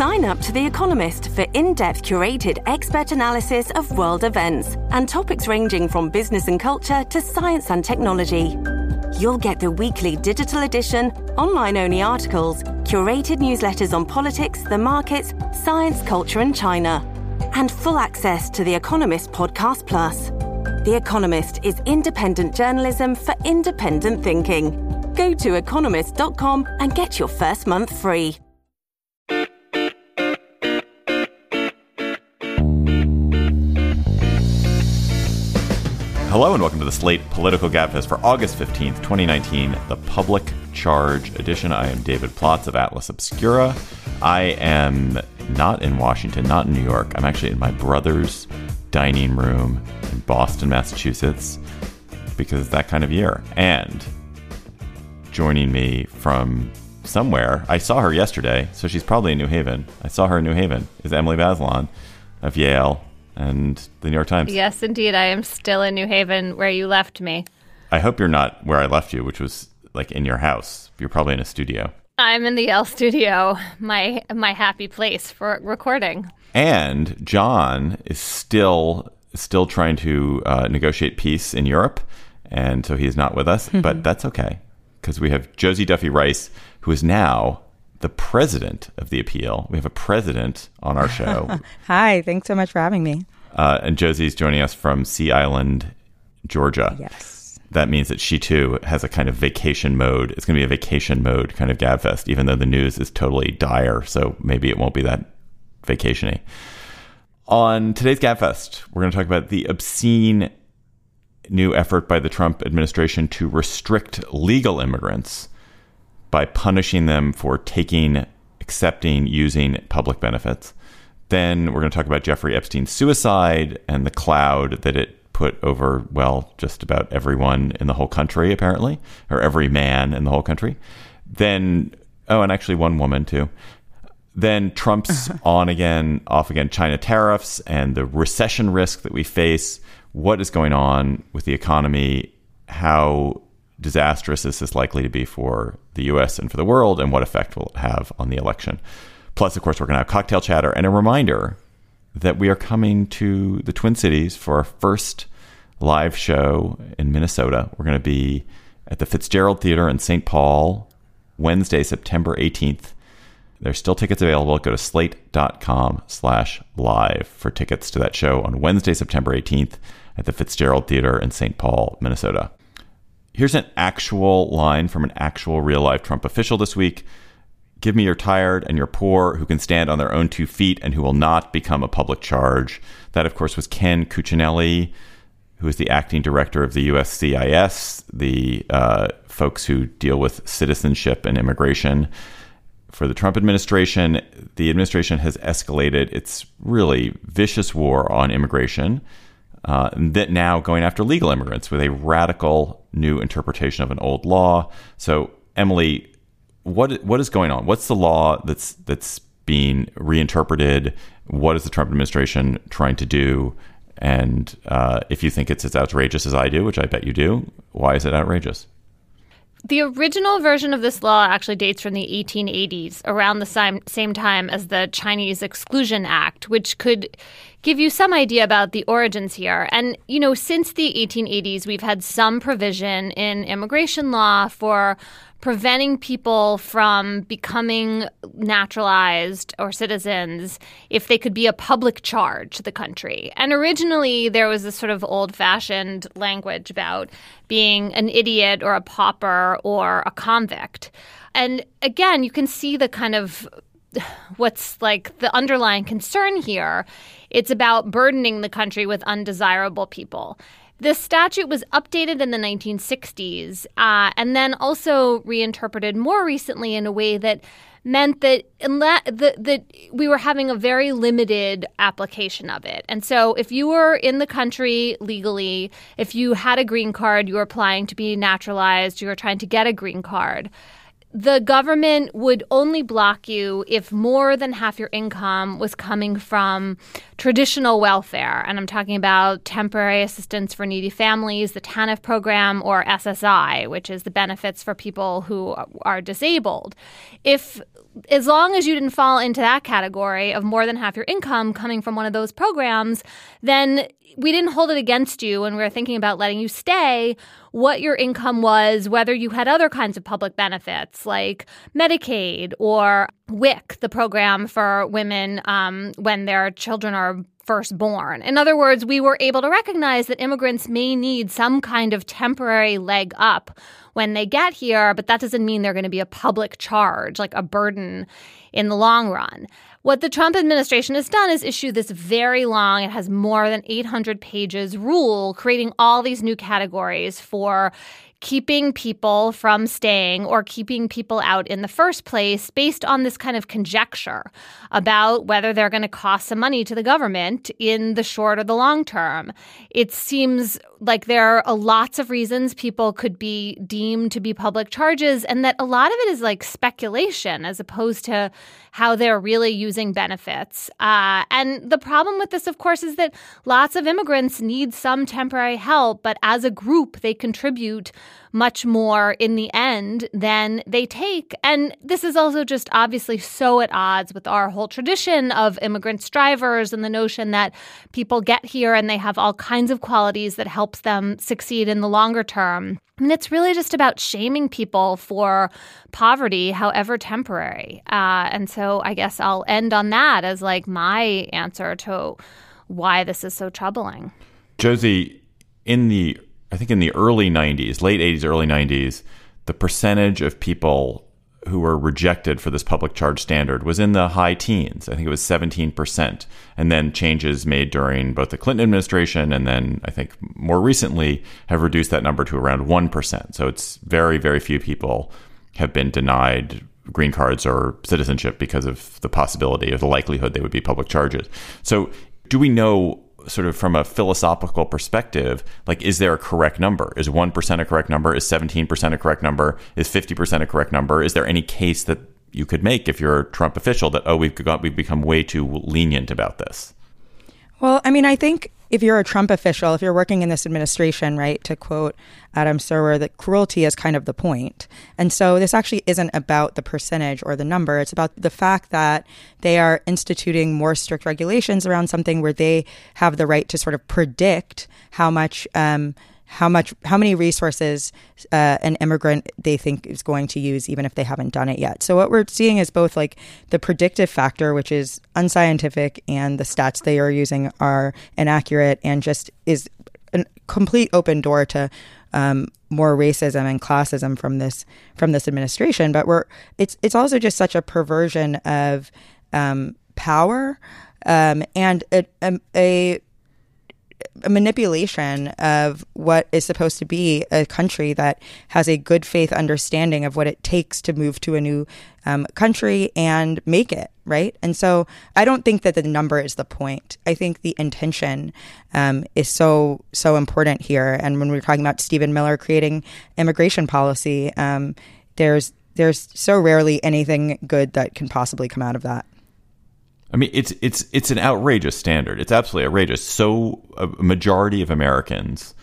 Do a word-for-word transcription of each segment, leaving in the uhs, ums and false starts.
Sign up to The Economist for in-depth curated expert analysis of world events and topics ranging from business and culture to science and technology. You'll get the weekly digital edition, online-only articles, curated newsletters on politics, the markets, science, culture and China, and full access to The Economist Podcast Plus. The Economist is independent journalism for independent thinking. Go to economist dot com and get your first month free. Hello and welcome to the Slate Political Gabfest for August fifteenth, twenty nineteen, the Public Charge edition. I am David Plotz of Atlas Obscura. I am not in Washington, not in New York. I'm actually in my brother's dining room in Boston, Massachusetts, because it's that kind of year. And joining me from somewhere, I saw her yesterday, so she's probably in New Haven. I saw her in New Haven, is Emily Bazelon of Yale and the New York Times. Yes, indeed. I am still in New Haven, where you left me. I hope you're not where I left you, which was like in your house. You're probably in a studio. I'm in the Yale studio, my my happy place for recording. And John is still still trying to uh, negotiate peace in Europe, and so he is not with us. But that's okay, because we have Josie Duffy Rice, who is now the president of the appeal. We have a president on our show. Hi, thanks so much for having me. Uh, and Josie's joining us from Sea Island, Georgia. Yes. That means that she, too, has a kind of vacation mode. It's going to be a vacation mode kind of Gabfest, even though the news is totally dire. So maybe it won't be that vacation-y. On today's Gabfest, we're going to talk about the obscene new effort by the Trump administration to restrict legal immigrants by punishing them for taking, accepting, using public benefits. Then we're going to talk about Jeffrey Epstein's suicide and the cloud that it put over, well, just about everyone in the whole country, apparently, or every man in the whole country. Then, oh, and actually one woman, too. Then Trump's on again, off again, China tariffs and the recession risk that we face. What is going on with the economy? How disastrous is this likely to be for the U S and for the world, and what effect will it have on the election? Plus, of course, we're going to have cocktail chatter and a reminder that we are coming to the Twin Cities for our first live show in Minnesota. We're going to be at the Fitzgerald Theater in Saint Paul, Wednesday, September eighteenth. There's still tickets available. Go to slate.com slash live for tickets to that show on Wednesday, September eighteenth at the Fitzgerald Theater in Saint Paul, Minnesota. Here's an actual line from an actual real-life Trump official this week. Give me your tired and your poor who can stand on their own two feet and who will not become a public charge. That, of course, was Ken Cuccinelli, who is the acting director of the U S C I S, the uh, folks who deal with citizenship and immigration. For the Trump administration, the administration has escalated its really vicious war on immigration, uh, that now going after legal immigrants with a radical new interpretation of an old law. So, Emily, what what is going on? What's the law that's that's being reinterpreted? What is the Trump administration trying to do? And uh, if you think it's as outrageous as I do, which I bet you do, why is it outrageous? The original version of this law actually dates from the eighteen eighties, around the same, same time as the Chinese Exclusion Act, which could give you some idea about the origins here. And, you know, since the eighteen eighties, we've had some provision in immigration law for preventing people from becoming naturalized or citizens if they could be a public charge to the country. And originally, there was this sort of old-fashioned language about being an idiot or a pauper or a convict. And again, you can see the kind of what's like the underlying concern here. It's about burdening the country with undesirable people. The statute was updated in the nineteen sixties uh, and then also reinterpreted more recently in a way that meant that, that that we were having a very limited application of it. And so if you were in the country legally, if you had a green card, you were applying to be naturalized, you were trying to get a green card, the government would only block you if more than half your income was coming from traditional welfare. And I'm talking about temporary assistance for needy families, the TANF program, or S S I, which is the benefits for people who are disabled. If as long as you didn't fall into that category of more than half your income coming from one of those programs, then we didn't hold it against you when we were thinking about letting you stay, what your income was, whether you had other kinds of public benefits like Medicaid or W I C, the program for women um, when their children are first born. In other words, we were able to recognize that immigrants may need some kind of temporary leg up when they get here, but that doesn't mean they're going to be a public charge, like a burden in the long run. What the Trump administration has done is issue this very long, it has more than eight hundred pages rule, creating all these new categories for keeping people from staying or keeping people out in the first place based on this kind of conjecture about whether they're going to cost some money to the government in the short or the long term. It seems like there are lots of reasons people could be deemed to be public charges, and that a lot of it is like speculation as opposed to how they're really using benefits. Uh, and the problem with this, of course, is that lots of immigrants need some temporary help, but as a group, they contribute much more in the end than they take. And this is also just obviously so at odds with our whole tradition of immigrant strivers and the notion that people get here and they have all kinds of qualities that helps them succeed in the longer term. I mean, it's really just about shaming people for poverty, however temporary. Uh, and so I guess I'll end on that as like my answer to why this is so troubling. Josie, in the I think in the early nineties, late eighties, early nineties, the percentage of people who were rejected for this public charge standard was in the high teens. I think it was seventeen percent. And then changes made during both the Clinton administration and then I think more recently have reduced that number to around one percent. So it's very, very few people have been denied green cards or citizenship because of the possibility or the likelihood they would be public charges. So do we know, sort of from a philosophical perspective, like, is there a correct number? Is one percent a correct number? Is seventeen percent a correct number? Is fifty percent a correct number? Is there any case that you could make if you're a Trump official that, oh, we've got, we've become way too lenient about this? Well, I mean, I think if you're a Trump official, if you're working in this administration, right, to quote Adam Serwer, that cruelty is kind of the point. And so this actually isn't about the percentage or the number. It's about the fact that they are instituting more strict regulations around something where they have the right to sort of predict how much um, how much, how many resources uh, an immigrant they think is going to use, even if they haven't done it yet. So what we're seeing is both like the predictive factor, which is unscientific, and the stats they are using are inaccurate and just is a complete open door to um, more racism and classism from this from this administration. But we're it's it's also just such a perversion of um, power um, and a, a, a a manipulation of what is supposed to be a country that has a good faith understanding of what it takes to move to a new um, country and make it, right? And so I don't think that the number is the point. I think the intention um, is so, so important here. And when we're talking about Stephen Miller creating immigration policy, um, there's there's so rarely anything good that can possibly come out of that. I mean, it's it's it's an outrageous standard. It's absolutely outrageous. So a majority of Americans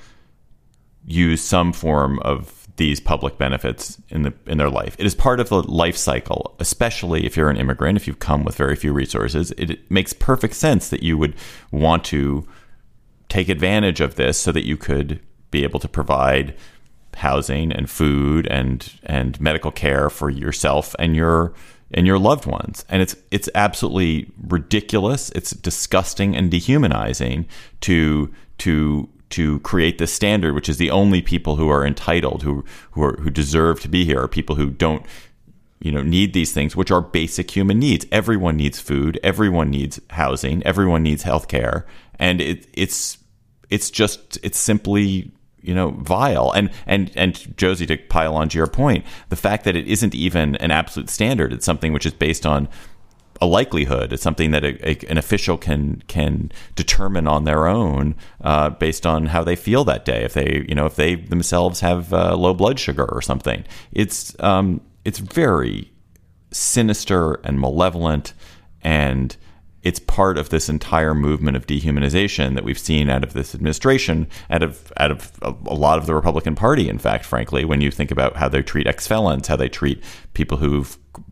use some form of these public benefits in the in their life. It is part of the life cycle, especially if you're an immigrant, if you've come with very few resources. It, it makes perfect sense that you would want to take advantage of this so that you could be able to provide housing and food and and medical care for yourself and your and your loved ones. And it's it's absolutely ridiculous. It's disgusting and dehumanizing to to to create this standard, which is the only people who are entitled, who who are, who deserve to be here, are people who don't, you know, need these things, which are basic human needs. Everyone needs food. Everyone needs housing. Everyone needs healthcare. And it it's it's just it's simply, you know, vile. And, and, and Josie, to pile on to your point, the fact that it isn't even an absolute standard, it's something which is based on a likelihood. It's something that a, a, an official can, can determine on their own, uh, based on how they feel that day. If they, you know, if they themselves have uh, low blood sugar or something, it's, um, it's very sinister and malevolent, and it's part of this entire movement of dehumanization that we've seen out of this administration, out of out of a, a lot of the Republican Party, in fact, frankly, when you think about how they treat ex-felons, how they treat people who've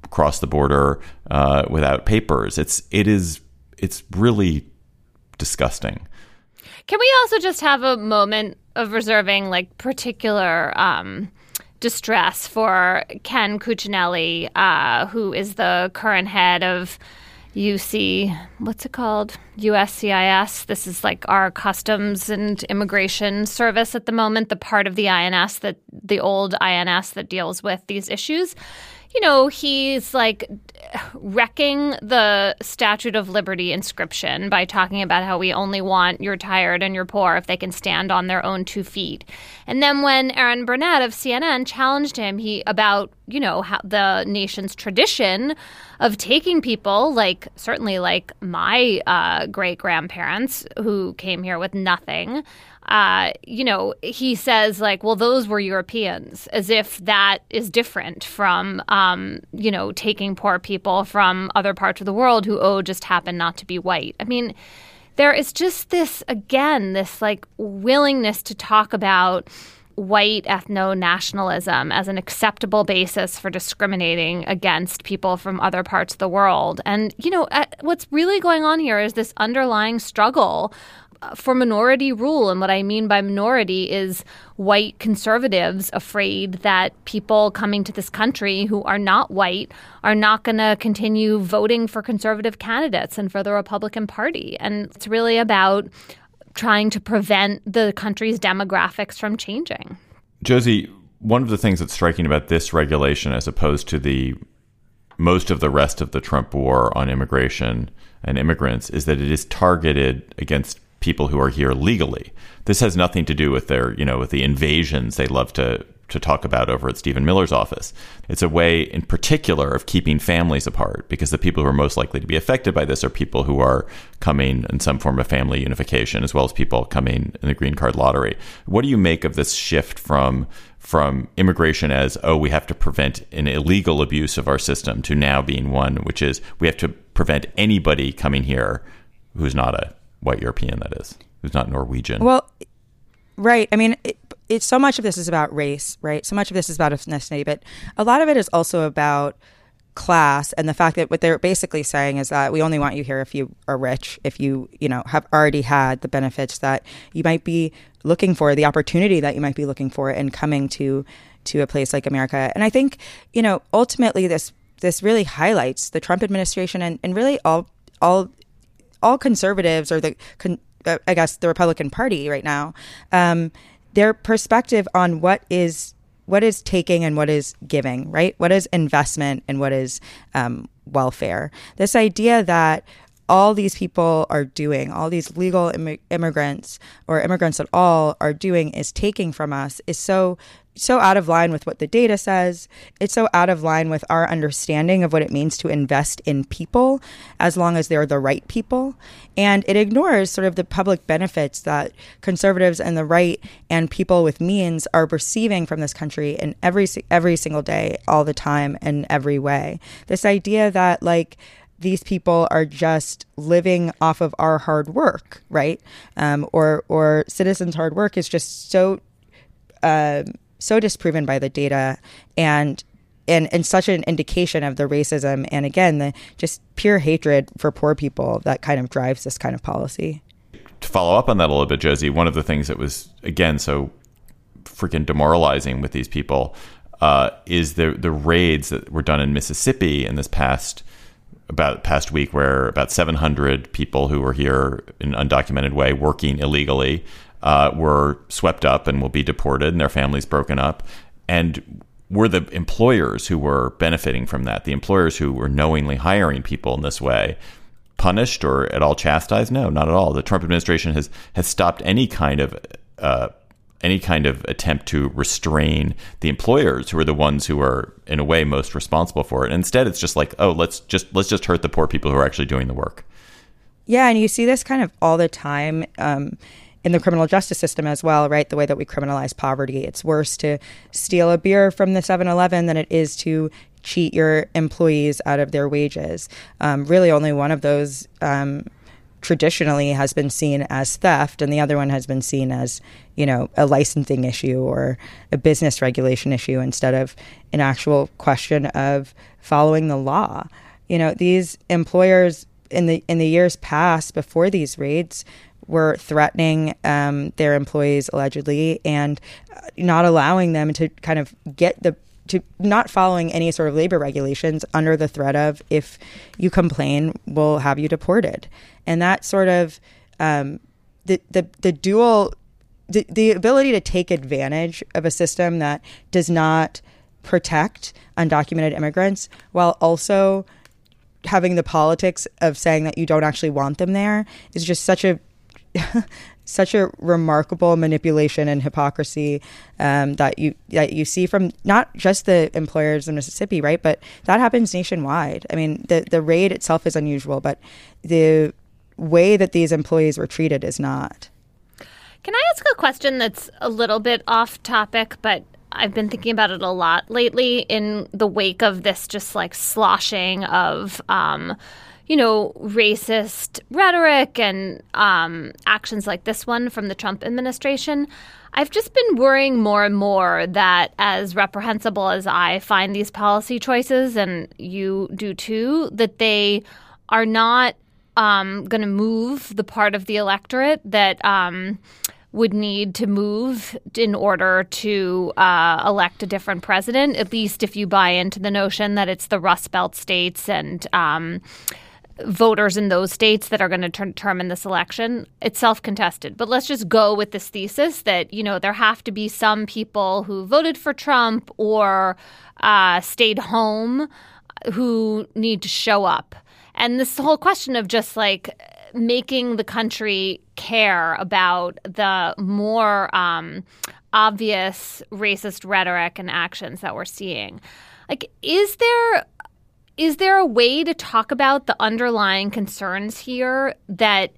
cross the border uh, without papers. It's it is it's really disgusting. Can we also just have a moment of reserving like particular um, distress for Ken Cuccinelli, uh, who is the current head of U C, what's it called? U S C I S. This is like our Customs and Immigration Service at the moment, the part of the I N S, that the old I N S that deals with these issues. You know, he's like wrecking the Statue of Liberty inscription by talking about how we only want your tired and your poor if they can stand on their own two feet. And then when Aaron Burnett of C N N challenged him he about, you know, how the nation's tradition of taking people like certainly like my uh, great grandparents who came here with nothing. Uh, you know, he says like, well, those were Europeans, as if that is different from, um, you know, taking poor people from other parts of the world who, oh, just happen not to be white. I mean, there is just this, again, this like willingness to talk about white ethno-nationalism as an acceptable basis for discriminating against people from other parts of the world. And, you know, what's really going on here is this underlying struggle for minority rule. And what I mean by minority is white conservatives afraid that people coming to this country who are not white are not going to continue voting for conservative candidates and for the Republican Party. And it's really about trying to prevent the country's demographics from changing. Josie, one of the things that's striking about this regulation as opposed to the most of the rest of the Trump war on immigration and immigrants is that it is targeted against people who are here legally. This has nothing to do with their, you know, with the invasions they love to to talk about over at Stephen Miller's office. It's a way in particular of keeping families apart, because the people who are most likely to be affected by this are people who are coming in some form of family unification, as well as people coming in the green card lottery. What do you make of this shift from from immigration as, oh, we have to prevent an illegal abuse of our system, to now being one which is we have to prevent anybody coming here who's not a white European, that is, who's not Norwegian? Well, right. I mean, it, it's so much of this is about race, right? So much of this is about ethnicity, but a lot of it is also about class, and the fact that what they're basically saying is that we only want you here if you are rich, if you, you know, have already had the benefits that you might be looking for, the opportunity that you might be looking for in coming to to a place like America. And I think, you know, ultimately this this really highlights the Trump administration and, and really all all all conservatives, or the, con, uh, I guess, the Republican Party right now, um, their perspective on what is what is taking and what is giving, right? What is investment and what is um, welfare? This idea that all these people are doing, all these legal Im- immigrants or immigrants at all are doing is taking from us is so so out of line with what the data says. It's so out of line with our understanding of what it means to invest in people, as long as they're the right people. And it ignores sort of the public benefits that conservatives and the right and people with means are receiving from this country in every every single day, all the time, in every way. This idea that, like, these people are just living off of our hard work, right? Um, or or citizens' hard work is just so uh, so disproven by the data, and and and such an indication of the racism and, again, the just pure hatred for poor people that kind of drives this kind of policy. To follow up on that a little bit, Josie, one of the things that was, again, so freaking demoralizing with these people uh, is the the raids that were done in Mississippi in this past about past week, where about seven hundred people who were here in an undocumented way working illegally uh, were swept up and will be deported, and their families broken up. And were the employers who were benefiting from that, the employers who were knowingly hiring people in this way, punished or at all chastised? No, not at all. The Trump administration has has stopped any kind of uh, any kind of attempt to restrain the employers, who are the ones who are, in a way, most responsible for it. And instead, it's just like, oh, let's just let's just hurt the poor people who are actually doing the work. Yeah, and you see this kind of all the time um, in the criminal justice system as well, right? The way that we criminalize poverty. It's worse to steal a beer from the seven eleven than it is to cheat your employees out of their wages. Um, really, only one of those um, traditionally has been seen as theft, and the other one has been seen as, you know, a licensing issue or a business regulation issue instead of an actual question of following the law. You know, these employers in the in the years past before these raids were threatening um, their employees allegedly and not allowing them to kind of get the to not following any sort of labor regulations under the threat of, if you complain, we'll have you deported. And that sort of um, the, the the dual the, the ability to take advantage of a system that does not protect undocumented immigrants while also having the politics of saying that you don't actually want them there is just such a such a remarkable manipulation and hypocrisy um, that you that you see from not just the employers in Mississippi, right? But that happens nationwide. I mean, the the raid itself is unusual, but the way that these employees were treated is not. Can I ask a question that's a little bit off topic, but I've been thinking about it a lot lately in the wake of this just like sloshing of um, you know, racist rhetoric and um, actions like this one from the Trump administration. I've just been worrying more and more that, as reprehensible as I find these policy choices, and you do too, that they are not um, going to move the part of the electorate that um, would need to move in order to uh, elect a different president, at least if you buy into the notion that it's the Rust Belt states and um voters in those states that are going to ter- determine this election. It's self-contested. But let's just go with this thesis that, you know, there have to be some people who voted for Trump or uh, stayed home who need to show up. And this whole question of just like making the country care about the more um, obvious racist rhetoric and actions that we're seeing. Like, is there... Is there a way to talk about the underlying concerns here that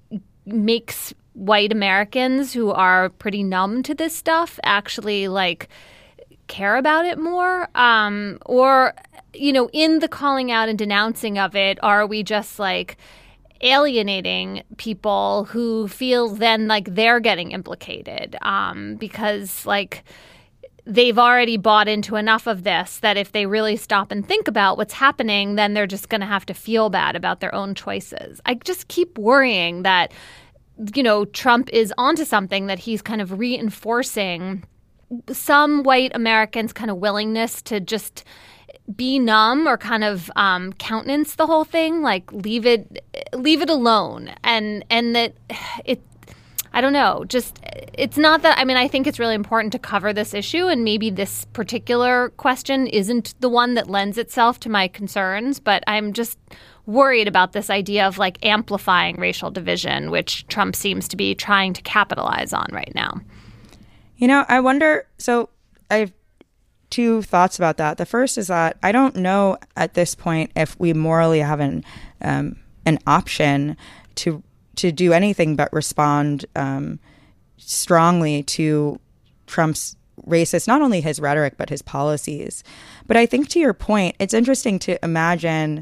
makes white Americans who are pretty numb to this stuff actually like care about it more? Um, or, you know, in the calling out and denouncing of it, are we just like alienating people who feel then like they're getting implicated? Um, because like they've already bought into enough of this that if they really stop and think about what's happening, then they're just going to have to feel bad about their own choices. I just keep worrying that, you know, Trump is onto something, that he's kind of reinforcing some white Americans' kind of willingness to just be numb or kind of um, countenance the whole thing, like leave it, leave it alone, and and that it. I don't know, just it's not that, I mean, I think it's really important to cover this issue, and maybe this particular question isn't the one that lends itself to my concerns, but I'm just worried about this idea of like amplifying racial division, which Trump seems to be trying to capitalize on right now. You know, I wonder, so I have two thoughts about that. The first is that I don't know at this point if we morally have an, um, an option to to do anything but respond um, strongly to Trump's racist, not only his rhetoric, but his policies. But I think to your point, it's interesting to imagine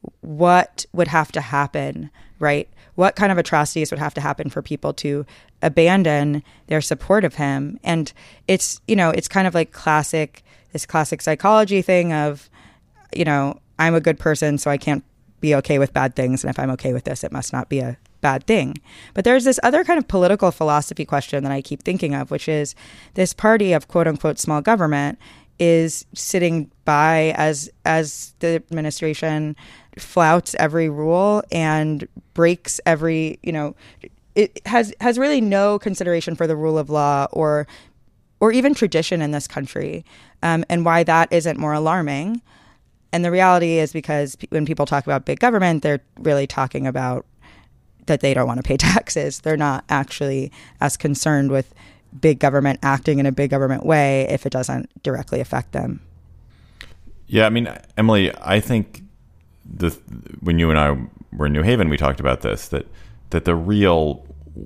what would have to happen, right? What kind of atrocities would have to happen for people to abandon their support of him? And it's, you know, it's kind of like classic, this classic psychology thing of, you know, I'm a good person, so I can't be okay with bad things. And if I'm okay with this, it must not be a bad thing. But there's this other kind of political philosophy question that I keep thinking of, which is this party of quote unquote small government is sitting by as as the administration flouts every rule and breaks every, you know, it has has really no consideration for the rule of law or or even tradition in this country, um, and why that isn't more alarming. And the reality is, because when people talk about big government, they're really talking about that they don't want to pay taxes. They're not actually as concerned with big government acting in a big government way if it doesn't directly affect them. Yeah, I mean, Emily, I think the when you and I were in New Haven, we talked about this, that that the real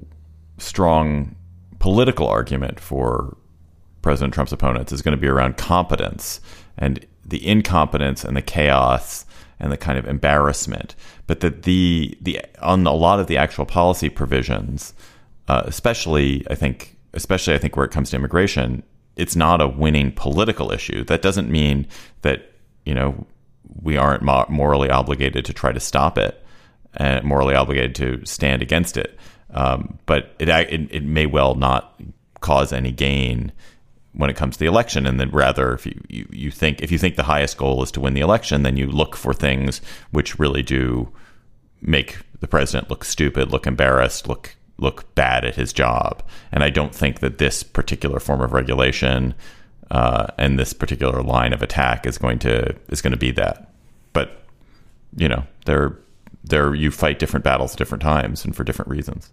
strong political argument for President Trump's opponents is going to be around competence, and the incompetence and the chaos and the kind of embarrassment. But that the the on a lot of the actual policy provisions, uh, especially I think especially I think where it comes to immigration, it's not a winning political issue. That doesn't mean that, you know, we aren't mo- morally obligated to try to stop it and morally obligated to stand against it. Um, but it, it it may well not cause any gain when it comes to the election. And then rather, if you, you, you think if you think the highest goal is to win the election, then you look for things which really do make the president look stupid, look embarrassed, look look bad at his job. And I don't think that this particular form of regulation uh, and this particular line of attack is going to is going to be that. But you know, there there you fight different battles at different times and for different reasons.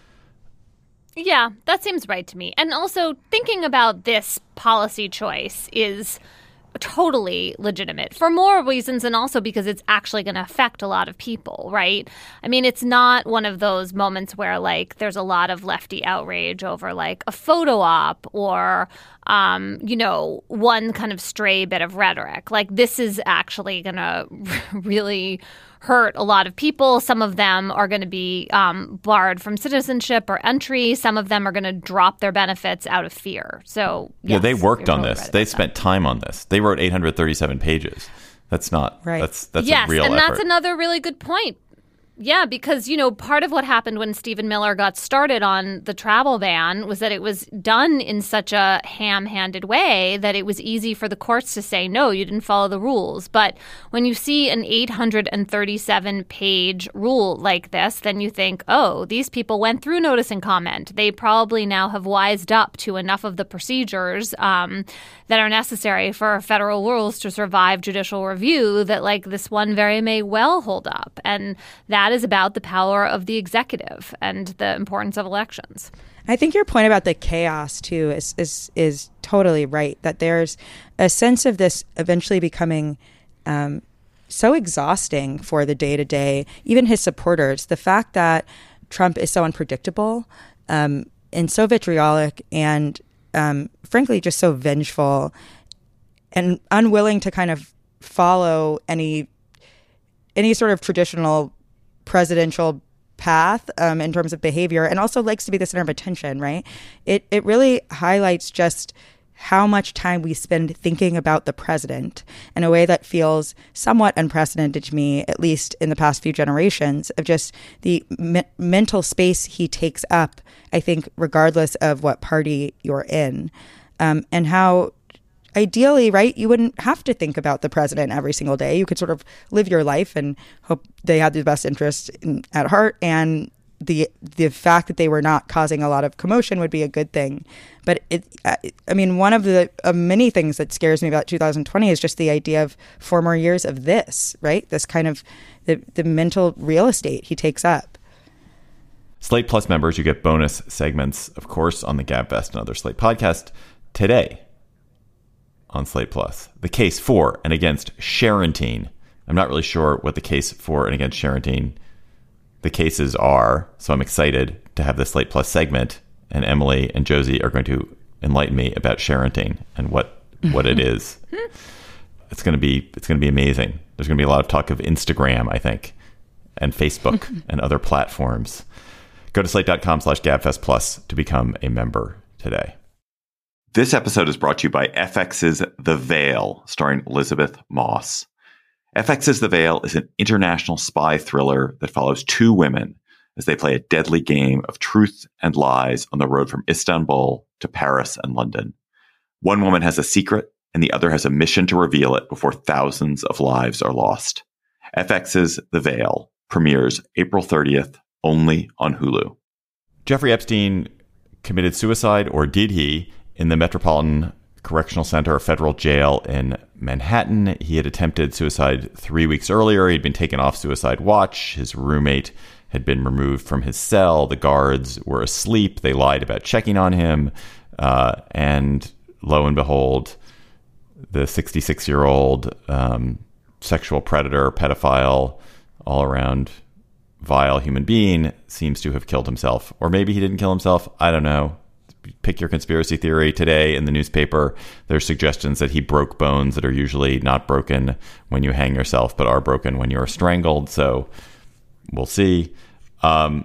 Yeah, that seems right to me. And also thinking about this policy choice is totally legitimate for more reasons, and also because it's actually going to affect a lot of people, right? I mean, it's not one of those moments where like there's a lot of lefty outrage over like a photo op or, um, you know, one kind of stray bit of rhetoric. Like this is actually going to really hurt a lot of people. Some of them are going to be um, barred from citizenship or entry. Some of them are going to drop their benefits out of fear. So yes, yeah, they worked on totally this. Right they spent that. time on this. They wrote eight hundred thirty-seven pages. That's not right. That's that's yes, a real and effort. That's another really good point. Yeah, because, you know, part of what happened when Stephen Miller got started on the travel ban was that it was done in such a ham-handed way that it was easy for the courts to say, no, you didn't follow the rules. But when you see an eight hundred thirty-seven page rule like this, then you think, oh, these people went through notice and comment. They probably now have wised up to enough of the procedures um, that are necessary for federal rules to survive judicial review that, like, this one very may well hold up. And that is about the power of the executive and the importance of elections. I think your point about the chaos, too, is, is, is totally right, that there's a sense of this eventually becoming um, so exhausting for the day-to-day, even his supporters. The fact that Trump is so unpredictable um, and so vitriolic and, um, frankly, just so vengeful and unwilling to kind of follow any any sort of traditional presidential path um, in terms of behavior, and also likes to be the center of attention, right? It it really highlights just how much time we spend thinking about the president in a way that feels somewhat unprecedented to me, at least in the past few generations, of just the me- mental space he takes up, I think, regardless of what party you're in, um, and how ideally, right, you wouldn't have to think about the president every single day. You could sort of live your life and hope they had the best interest in, at heart, and the the fact that they were not causing a lot of commotion would be a good thing. But it, I mean, one of the uh, many things that scares me about two thousand twenty is just the idea of four more years of this, right? This kind of the, the mental real estate he takes up. Slate Plus members, you get bonus segments, of course, on the GabFest and other Slate podcast. Today on Slate Plus, the case for and against Sharontin. I'm not really sure what the case for and against Sharontin the cases are, so I'm excited to have the Slate Plus segment, and Emily and Josie are going to enlighten me about Sharontin and what what it is. It's going to be it's going to be amazing. There's going to be a lot of talk of Instagram, I think, and Facebook and other platforms. Go to slate.com slash gabfest plus to become a member today. This episode is brought to you by F X's The Veil, starring Elizabeth Moss. F X's The Veil is an international spy thriller that follows two women as they play a deadly game of truth and lies on the road from Istanbul to Paris and London. One woman has a secret, and the other has a mission to reveal it before thousands of lives are lost. F X's The Veil premieres April thirtieth, only on Hulu. Jeffrey Epstein committed suicide, or did he, in the Metropolitan Correctional Center, a federal jail in Manhattan. He had attempted suicide three weeks earlier. He'd been taken off suicide watch. His roommate had been removed from his cell. The guards were asleep. They lied about checking on him. Uh, and lo and behold, the sixty-six-year-old um, sexual predator, pedophile, all-around vile human being seems to have killed himself. Or maybe he didn't kill himself. I don't know. pick your conspiracy theory. Today in the newspaper, there's suggestions that he broke bones that are usually not broken when you hang yourself, but are broken when you're strangled. So we'll see. Um,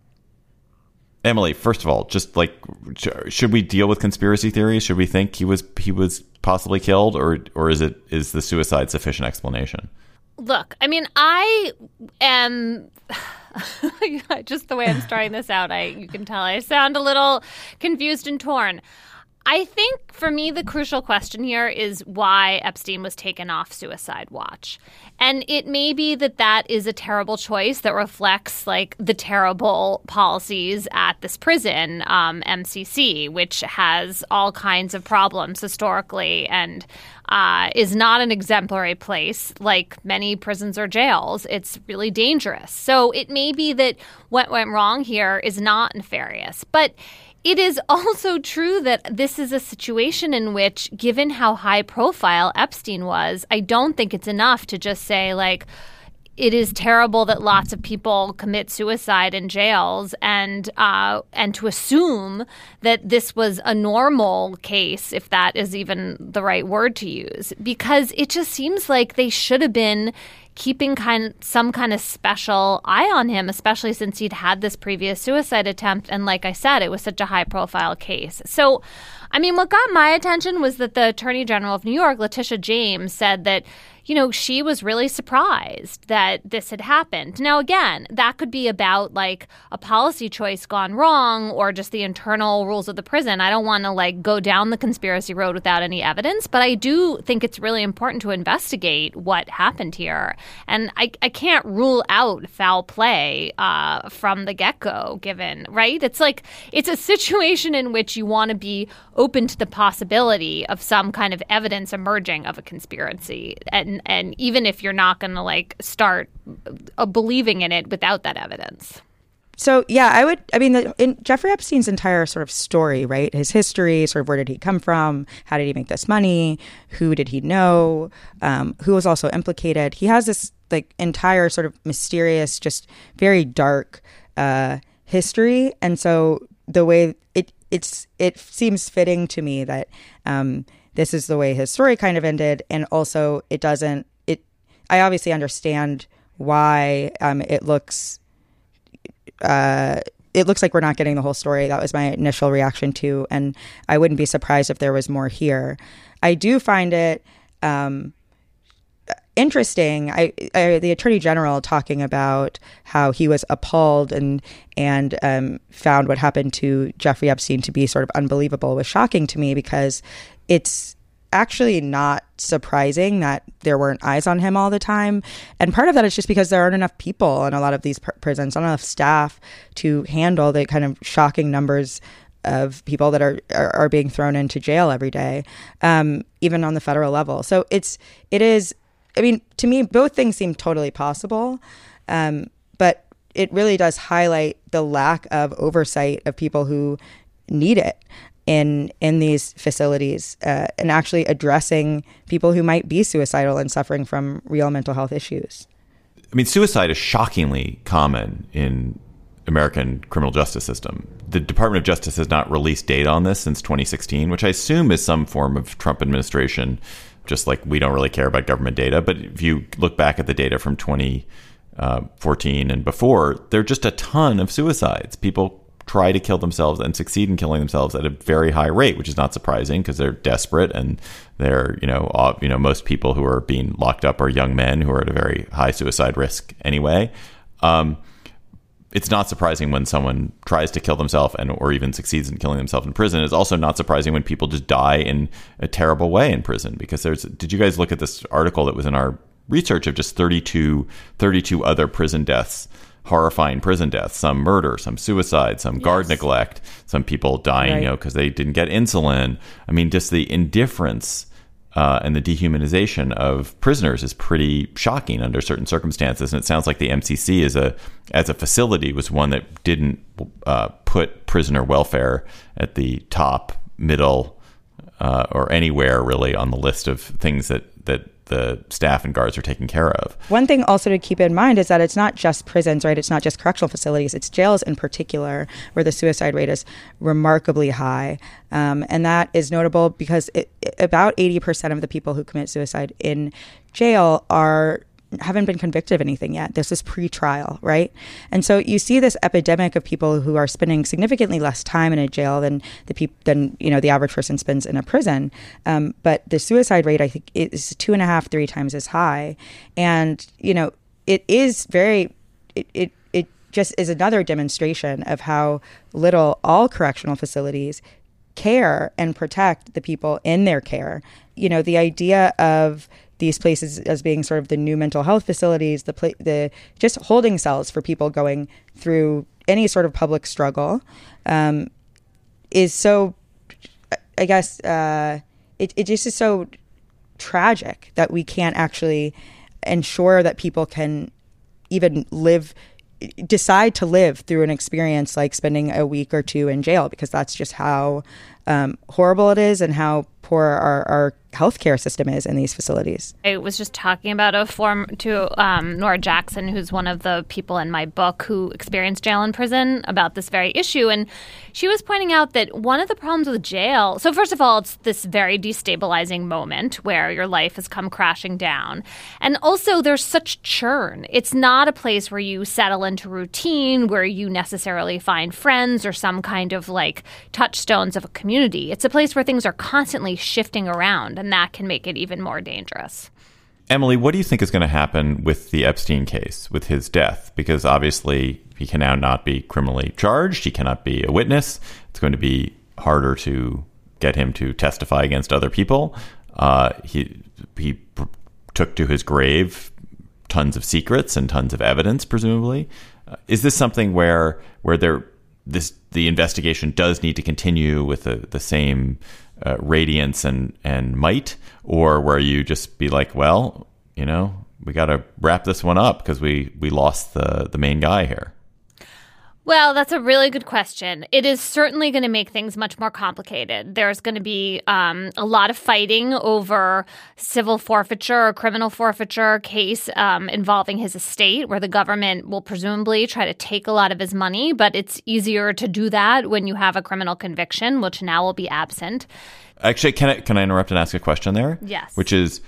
Emily, first of all, just like, should we deal with conspiracy theories? Should we think he was he was possibly killed, or or is it is the suicide sufficient explanation? Look, I mean, I am just the way I'm starting this out. I you can tell I sound a little confused and torn. I think for me, the crucial question here is why Epstein was taken off suicide watch. And it may be that that is a terrible choice that reflects like the terrible policies at this prison, um, M C C, which has all kinds of problems historically and uh, is not an exemplary place like many prisons or jails. It's really dangerous. So it may be that what went wrong here is not nefarious. But it is also true that this is a situation in which, given how high profile Epstein was, I don't think it's enough to just say, like, it is terrible that lots of people commit suicide in jails and uh, and to assume that this was a normal case, if that is even the right word to use, because it just seems like they should have been keeping kind some kind of special eye on him, especially since he'd had this previous suicide attempt. And like I said, it was such a high profile case. So, I mean, what got my attention was that the Attorney General of New York, Letitia James, said that, you know, she was really surprised that this had happened. Now, again, that could be about like a policy choice gone wrong or just the internal rules of the prison. I don't want to like go down the conspiracy road without any evidence, but I do think it's really important to investigate what happened here. And I, I can't rule out foul play uh, from the get-go, given, right? It's like it's a situation in which you want to be open to the possibility of some kind of evidence emerging of a conspiracy. And and even if you're not going to like start uh, believing in it without that evidence. So, yeah, I would I mean, the, in Jeffrey Epstein's entire sort of story, right, his history, sort of where did he come from? How did he make this money? Who did he know? Um, who was also implicated? He has this like entire sort of mysterious, just very dark uh, history. And so the way it it's it seems fitting to me that um, this is the way his story kind of ended. And also it doesn't it I obviously understand why um, it looks uh, it looks like we're not getting the whole story. That was my initial reaction too. And I wouldn't be surprised if there was more here. I do find it um, interesting. I, I, the Attorney General talking about how he was appalled and and um, found what happened to Jeffrey Epstein to be sort of unbelievable was shocking to me, because it's actually not surprising that there weren't eyes on him all the time. And part of that is just because there aren't enough people in a lot of these pr- prisons, not enough staff to handle the kind of shocking numbers of people that are, are, are being thrown into jail every day, um, even on the federal level. So it's, it is, I mean, to me, both things seem totally possible, um, but it really does highlight the lack of oversight of people who need it in in these facilities, uh, and actually addressing people who might be suicidal and suffering from real mental health issues. I mean, suicide is shockingly common in American criminal justice system. The Department of Justice has not released data on this since twenty sixteen, which I assume is some form of Trump administration, just like we don't really care about government data. But if you look back at the data from twenty fourteen and before, there are just a ton of suicides. People try to kill themselves and succeed in killing themselves at a very high rate, which is not surprising because they're desperate and they're, you know, uh, you know, most people who are being locked up are young men who are at a very high suicide risk anyway. Um, it's not surprising when someone tries to kill themselves and or even succeeds in killing themselves in prison. It's also not surprising when people just die in a terrible way in prison, because there's, did you guys look at this article that was in our research of just thirty-two, thirty-two other prison deaths? Horrifying prison deaths, some murder, some suicide, some yes. guard neglect, some people dying, right. you know, because they didn't get insulin. I mean, just the indifference uh, and the dehumanization of prisoners is pretty shocking under certain circumstances. And it sounds like the M C C as a as a facility was one that didn't uh, put prisoner welfare at the top, middle, uh, or anywhere really on the list of things that that the staff and guards are taken care of. One thing also to keep in mind is that it's not just prisons, right? It's not just correctional facilities. It's jails in particular, where the suicide rate is remarkably high. Um, and that is notable because it, about eighty percent of the people who commit suicide in jail are haven't been convicted of anything yet. This is pre-trial, right? And so you see this epidemic of people who are spending significantly less time in a jail than the peop- than you know the average person spends in a prison. Um, but the suicide rate, I think, is two and a half, three times as high. And you know, it is very it it it just is another demonstration of how little all correctional facilities care and protect the people in their care. You know, the idea of these places as being sort of the new mental health facilities, the pla- the just holding cells for people going through any sort of public struggle, um, is so, I guess, uh, it, it just is so tragic that we can't actually ensure that people can even live, decide to live through an experience like spending a week or two in jail, because that's just how um, horrible it is and how poor our, our healthcare system is in these facilities. I was just talking about a form to um, Nora Jackson, who's one of the people in my book who experienced jail and prison, about this very issue. And she was pointing out that one of the problems with jail, so first of all, it's this very destabilizing moment where your life has come crashing down. And also there's such churn. It's not a place where you settle into routine, where you necessarily find friends or some kind of like touchstones of a community. It's a place where things are constantly shifting around, and that can make it even more dangerous. Emily, what do you think is going to happen with the Epstein case, with his death? Because obviously he can now not be criminally charged. He cannot be a witness. It's going to be harder to get him to testify against other people. Uh, he he pr- took to his grave tons of secrets and tons of evidence, presumably. Uh, is this something where where there this the investigation does need to continue with the, the same uh, radiance and, and might, or where you just be like, well, you know, we got to wrap this one up because we, we lost the, the main guy here? Well, that's a really good question. It is certainly going to make things much more complicated. There's going to be um, a lot of fighting over civil forfeiture or criminal forfeiture case um, involving his estate, where the government will presumably try to take a lot of his money. But it's easier to do that when you have a criminal conviction, which now will be absent. Actually, can I, can I interrupt and ask a question there? Yes. Which is,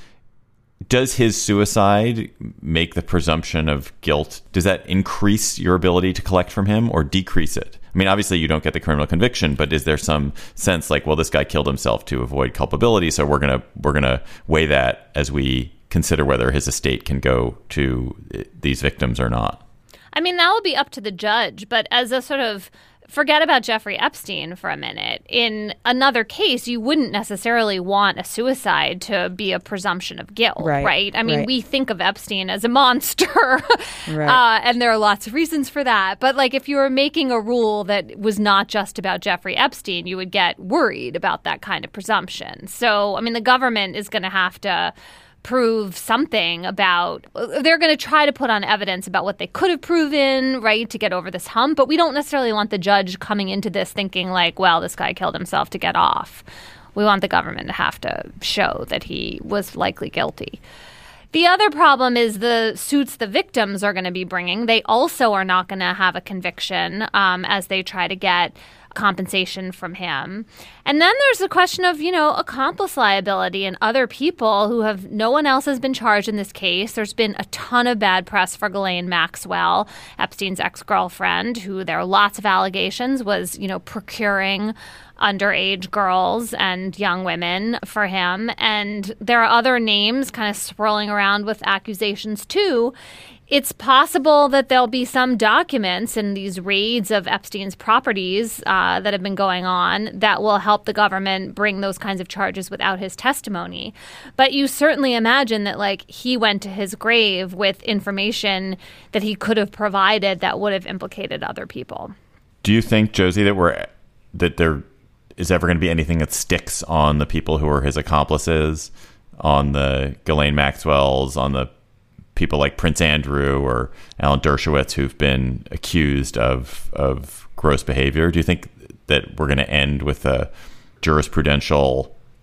does his suicide make the presumption of guilt? Does that increase your ability to collect from him or decrease it? I mean, obviously you don't get the criminal conviction, but is there some sense like, well, this guy killed himself to avoid culpability, so we're gonna we're gonna weigh that as we consider whether his estate can go to these victims or not? I mean, that will be up to the judge, but as a sort of forget about Jeffrey Epstein for a minute. In another case, you wouldn't necessarily want a suicide to be a presumption of guilt, right? right? I mean, right. we think of Epstein as a monster, right. uh, and there are lots of reasons for that. But like, if you were making a rule that was not just about Jeffrey Epstein, you would get worried about that kind of presumption. So, I mean, the government is going to have to prove something about, they're going to try to put on evidence about what they could have proven, right, to get over this hump. But we don't necessarily want the judge coming into this thinking like, well, this guy killed himself to get off. We want the government to have to show that he was likely guilty. The other problem is the suits the victims are going to be bringing. They also are not going to have a conviction um, as they try to get compensation from him. And then there's the question of, you know, accomplice liability and other people who have, no one else has been charged in this case. There's been a ton of bad press for Ghislaine Maxwell, Epstein's ex-girlfriend, who there are lots of allegations was, you know, procuring underage girls and young women for him. And there are other names kind of swirling around with accusations too. It's possible that there'll be some documents in these raids of Epstein's properties uh, that have been going on that will help the government bring those kinds of charges without his testimony. But you certainly imagine that, like, he went to his grave with information that he could have provided that would have implicated other people. Do you think, Josie, that we're that there is ever going to be anything that sticks on the people who are his accomplices, on the Ghislaine Maxwells, on the people like Prince Andrew or Alan Dershowitz who've been accused of of gross behavior? Do you think that we're going to end with a jurisprudential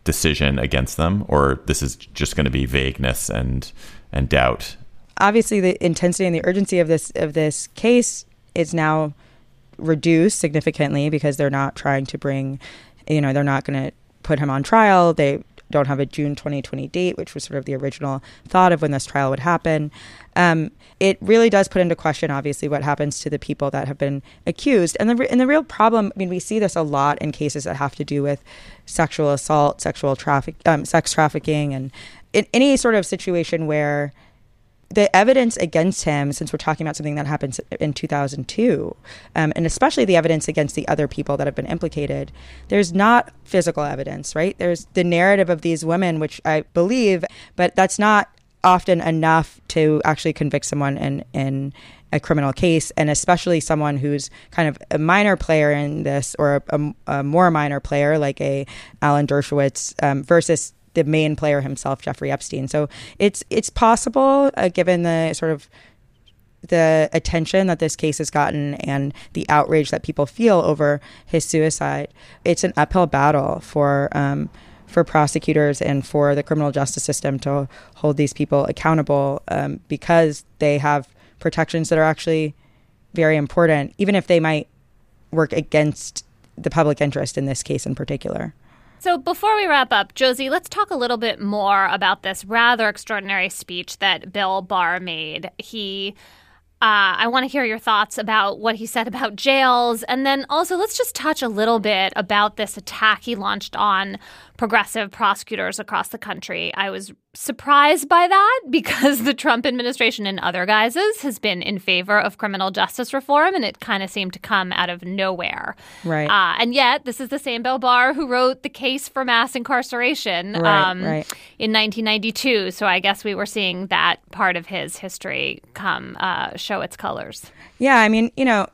decision against them, or this is just going to be vagueness and and doubt? Obviously, the intensity and the urgency of this of this case is now reduced significantly because they're not trying to bring, you know, they're not going to put him on trial. They don't have a June twenty twenty date, which was sort of the original thought of when this trial would happen. Um, it really does put into question, obviously, what happens to the people that have been accused. And the and the real problem, I mean, we see this a lot in cases that have to do with sexual assault, sexual traffic, um, sex trafficking, and in any sort of situation where the evidence against him, since we're talking about something that happened in two thousand two, um, and especially the evidence against the other people that have been implicated, there's not physical evidence, right? There's the narrative of these women, which I believe, but that's not often enough to actually convict someone in, in a criminal case, and especially someone who's kind of a minor player in this, or a, a, a more minor player like a Alan Dershowitz um, versus the main player himself, Jeffrey Epstein. So it's it's possible, uh, given the sort of the attention that this case has gotten and the outrage that people feel over his suicide, it's an uphill battle for um, for prosecutors and for the criminal justice system to hold these people accountable um, because they have protections that are actually very important, even if they might work against the public interest in this case in particular. So before we wrap up, Josie, let's talk a little bit more about this rather extraordinary speech that Bill Barr made. He, uh, I want to hear your thoughts about what he said about jails. And then also let's just touch a little bit about this attack he launched on progressive prosecutors across the country. I was surprised by that because the Trump administration in other guises has been in favor of criminal justice reform, and it kind of seemed to come out of nowhere. Right. Uh, and yet, this is the same Bill Barr who wrote The Case for Mass Incarceration right, um, right. in nineteen ninety-two. So I guess we were seeing that part of his history come uh, show its colors. Yeah, I mean, you know,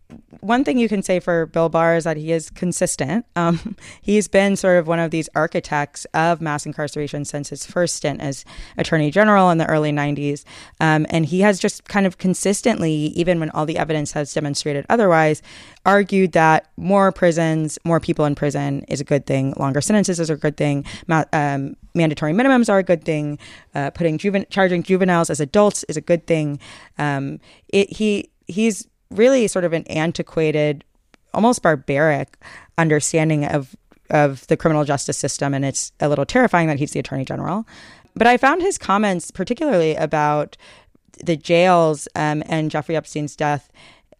one thing you can say for Bill Barr is that he is consistent. Um, he's been sort of one of these architects of mass incarceration since his first stint as Attorney General in the early nineties. Um, and he has just kind of consistently, even when all the evidence has demonstrated otherwise, argued that more prisons, more people in prison is a good thing. Longer sentences is a good thing. Ma- um, mandatory minimums are a good thing. Uh, putting juven- charging juveniles as adults is a good thing. Um, it, he he's really sort of an antiquated, almost barbaric understanding of of the criminal justice system. And it's a little terrifying that he's the Attorney General. But I found his comments, particularly about the jails um, and Jeffrey Epstein's death,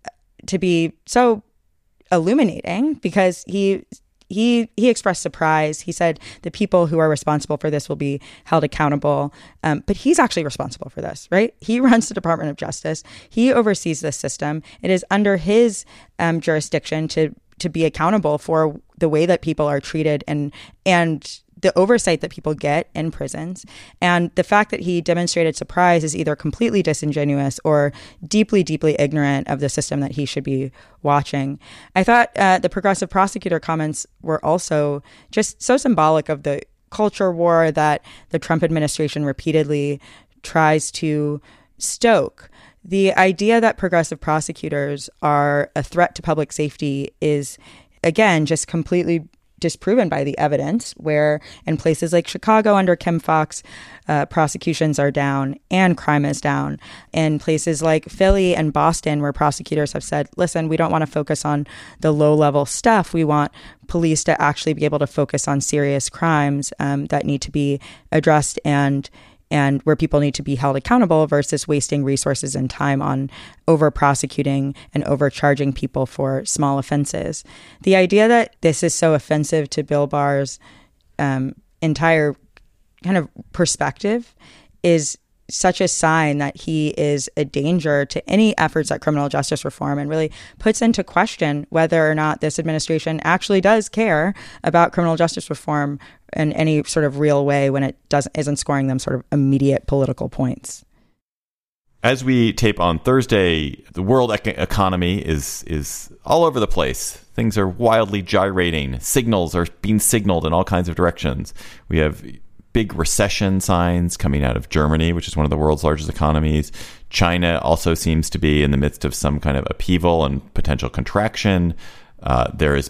to be so illuminating because he He he expressed surprise. He said the people who are responsible for this will be held accountable. Um, but he's actually responsible for this, right? He runs the Department of Justice. He oversees this system. It is under his um, jurisdiction to to be accountable for the way that people are treated and and the oversight that people get in prisons. And the fact that he demonstrated surprise is either completely disingenuous or deeply, deeply ignorant of the system that he should be watching. I thought uh, the progressive prosecutor comments were also just so symbolic of the culture war that the Trump administration repeatedly tries to stoke. The idea that progressive prosecutors are a threat to public safety is, again, just completely disproven by the evidence, where in places like Chicago under Kim Foxx, uh, prosecutions are down and crime is down. In places like Philly and Boston, where prosecutors have said, listen, we don't want to focus on the low-level stuff. We want police to actually be able to focus on serious crimes um, that need to be addressed and and where people need to be held accountable versus wasting resources and time on over-prosecuting and overcharging people for small offenses. The idea that this is so offensive to Bill Barr's um, entire kind of perspective is such a sign that he is a danger to any efforts at criminal justice reform, and really puts into question whether or not this administration actually does care about criminal justice reform in any sort of real way when it doesn't isn't scoring them sort of immediate political points. As we tape on Thursday, the world ec- economy is is all over the place. Things are wildly gyrating. Signals are being signaled in all kinds of directions. We have big recession signs coming out of Germany, which is one of the world's largest economies. China also seems to be in the midst of some kind of upheaval and potential contraction. Uh, there is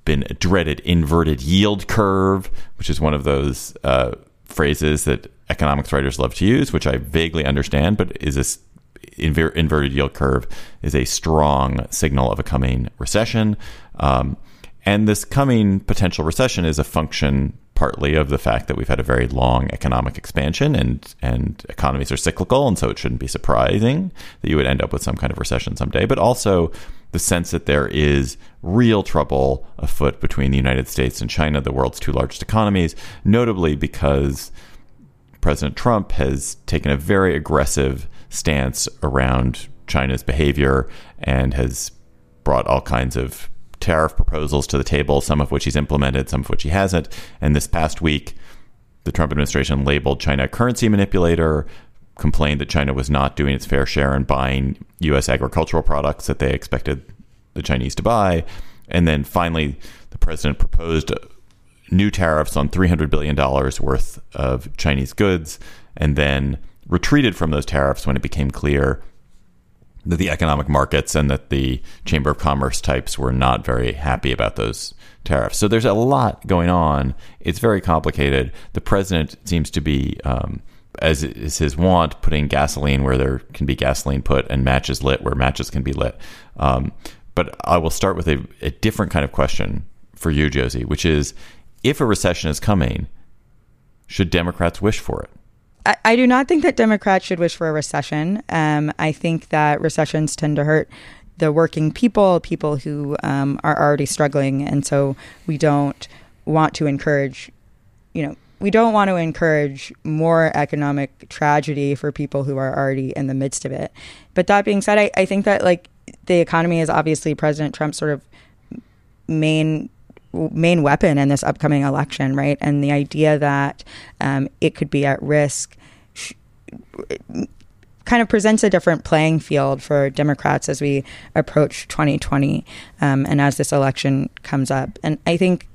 been a dreaded inverted yield curve, which is one of those uh, phrases that economics writers love to use, which I vaguely understand, but is this inver- inverted yield curve is a strong signal of a coming recession. Um, and this coming potential recession is a function partly of the fact that we've had a very long economic expansion, and and economies are cyclical, and so it shouldn't be surprising that you would end up with some kind of recession someday, but also the sense that there is real trouble afoot between the United States and China, the world's two largest economies, notably because President Trump has taken a very aggressive stance around China's behavior and has brought all kinds of tariff proposals to the table, some of which he's implemented, some of which he hasn't. And this past week, the Trump administration labeled China a currency manipulator, complained that China was not doing its fair share in buying U S agricultural products that they expected the Chinese to buy. And then finally, the president proposed new tariffs on three hundred billion dollars worth of Chinese goods, and then retreated from those tariffs when it became clear that the economic markets and that the Chamber of Commerce types were not very happy about those tariffs. So there's a lot going on. It's very complicated. The president seems to be, um, as is his wont, putting gasoline where there can be gasoline put and matches lit where matches can be lit. Um, but I will start with a, a different kind of question for you, Josie, which is, if a recession is coming, should Democrats wish for it? I, I do not think that Democrats should wish for a recession. Um, I think that recessions tend to hurt the working people, people who um, are already struggling. And so we don't want to encourage, you know, we don't want to encourage more economic tragedy for people who are already in the midst of it. But that being said, I, I think that like the economy is obviously President Trump's sort of main main weapon in this upcoming election, right? And the idea that um, it could be at risk sh- kind of presents a different playing field for Democrats as we approach twenty twenty um, and as this election comes up. And I think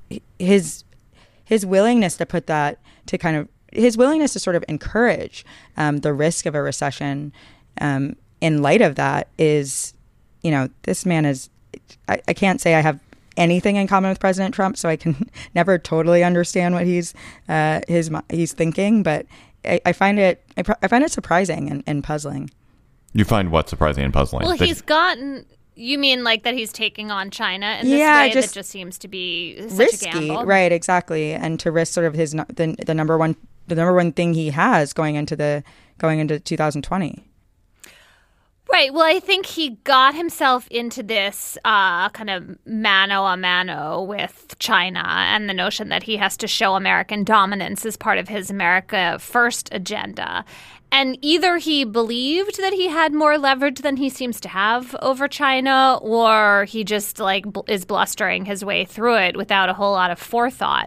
his his willingness to put that to kind of his willingness to sort of encourage um, the risk of a recession um, in light of that is, you know, this man is. I, I can't say I have anything in common with President Trump, so I can never totally understand what he's uh, his he's thinking. But I, I find it I, I find it surprising and, and puzzling. You find what surprising and puzzling? Well, that he's gotten. You mean like that he's taking on China in this yeah, way just that just seems to be such risky, a gamble, right? Exactly, and to risk sort of his the, the number one the number one thing he has going into the going into two thousand twenty. Right. Well, I think he got himself into this uh, kind of mano a mano with China and the notion that he has to show American dominance as part of his America First agenda. And either he believed that he had more leverage than he seems to have over China, or he just like bl- is blustering his way through it without a whole lot of forethought.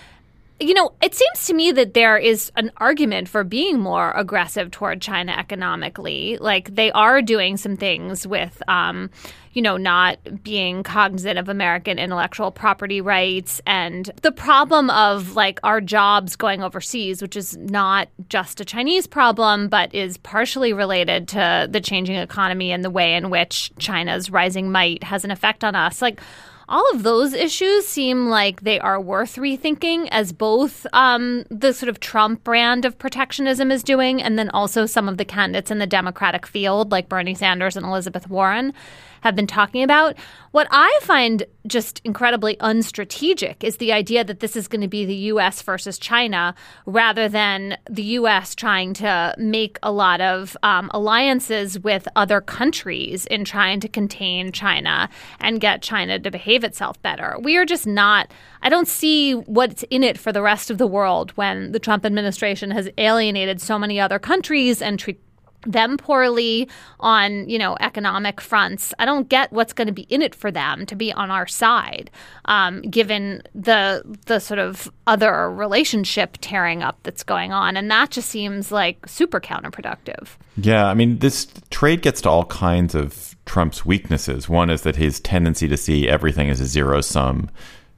You know, it seems to me that there is an argument for being more aggressive toward China economically. Like they are doing some things with, um, you know, not being cognizant of American intellectual property rights and the problem of like our jobs going overseas, which is not just a Chinese problem, but is partially related to the changing economy and the way in which China's rising might has an effect on us. Like, all of those issues seem like they are worth rethinking, as both um, the sort of Trump brand of protectionism is doing, and then also some of the candidates in the Democratic field, like Bernie Sanders and Elizabeth Warren, have been talking about. What I find just incredibly unstrategic is the idea that this is going to be the U S versus China, rather than the U S trying to make a lot of um, alliances with other countries in trying to contain China and get China to behave itself better. We are just not – I don't see what's in it for the rest of the world when the Trump administration has alienated so many other countries and treated them poorly on, you know, economic fronts. I don't get what's going to be in it for them to be on our side, um, given the the sort of other relationship tearing up that's going on. And that just seems like super counterproductive. Yeah, I mean, this trade gets to all kinds of Trump's weaknesses. One is that his tendency to see everything as a zero-sum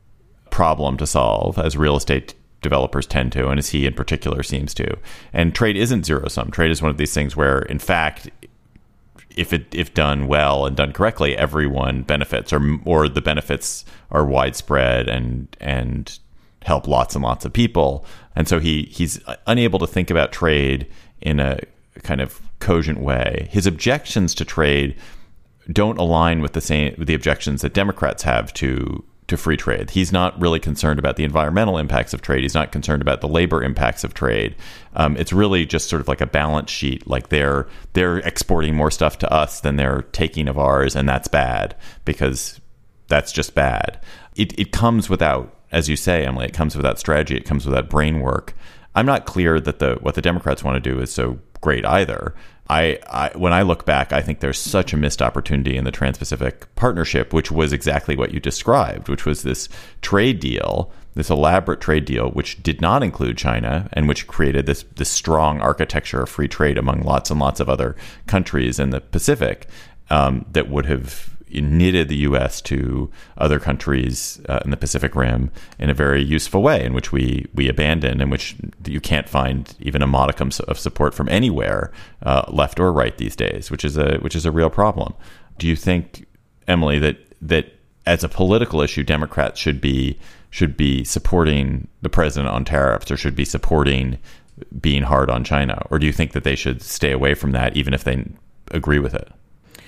problem to solve, as real estate developers tend to, and as he in particular seems to. And trade isn't zero-sum. Trade is one of these things where, in fact, if it if done well and done correctly, everyone benefits, or or the benefits are widespread and and help lots and lots of people. And so he he's unable to think about trade in a kind of cogent way. His objections to trade don't align with the same with the objections that Democrats have to to free trade. He's not really concerned about the environmental impacts of trade. He's not concerned about the labor impacts of trade. Um, it's really just sort of like a balance sheet. Like they're they're exporting more stuff to us than they're taking of ours, and that's bad because that's just bad. It it comes without, as you say, Emily, it comes without strategy. It comes without brain work. I'm not clear that the what the Democrats want to do is so great either. I, I when I look back, I think there's such a missed opportunity in the Trans-Pacific Partnership, which was exactly what you described, which was this trade deal, this elaborate trade deal, which did not include China and which created this this strong architecture of free trade among lots and lots of other countries in the Pacific um, that would have knitted the U S to other countries uh, in the Pacific Rim in a very useful way, in which we we abandoned, in which you can't find even a modicum of support from anywhere, uh, left or right these days, which is a which is a real problem. Do you think, Emily, that that as a political issue, Democrats should be should be supporting the president on tariffs, or should be supporting being hard on China, or do you think that they should stay away from that, even if they agree with it?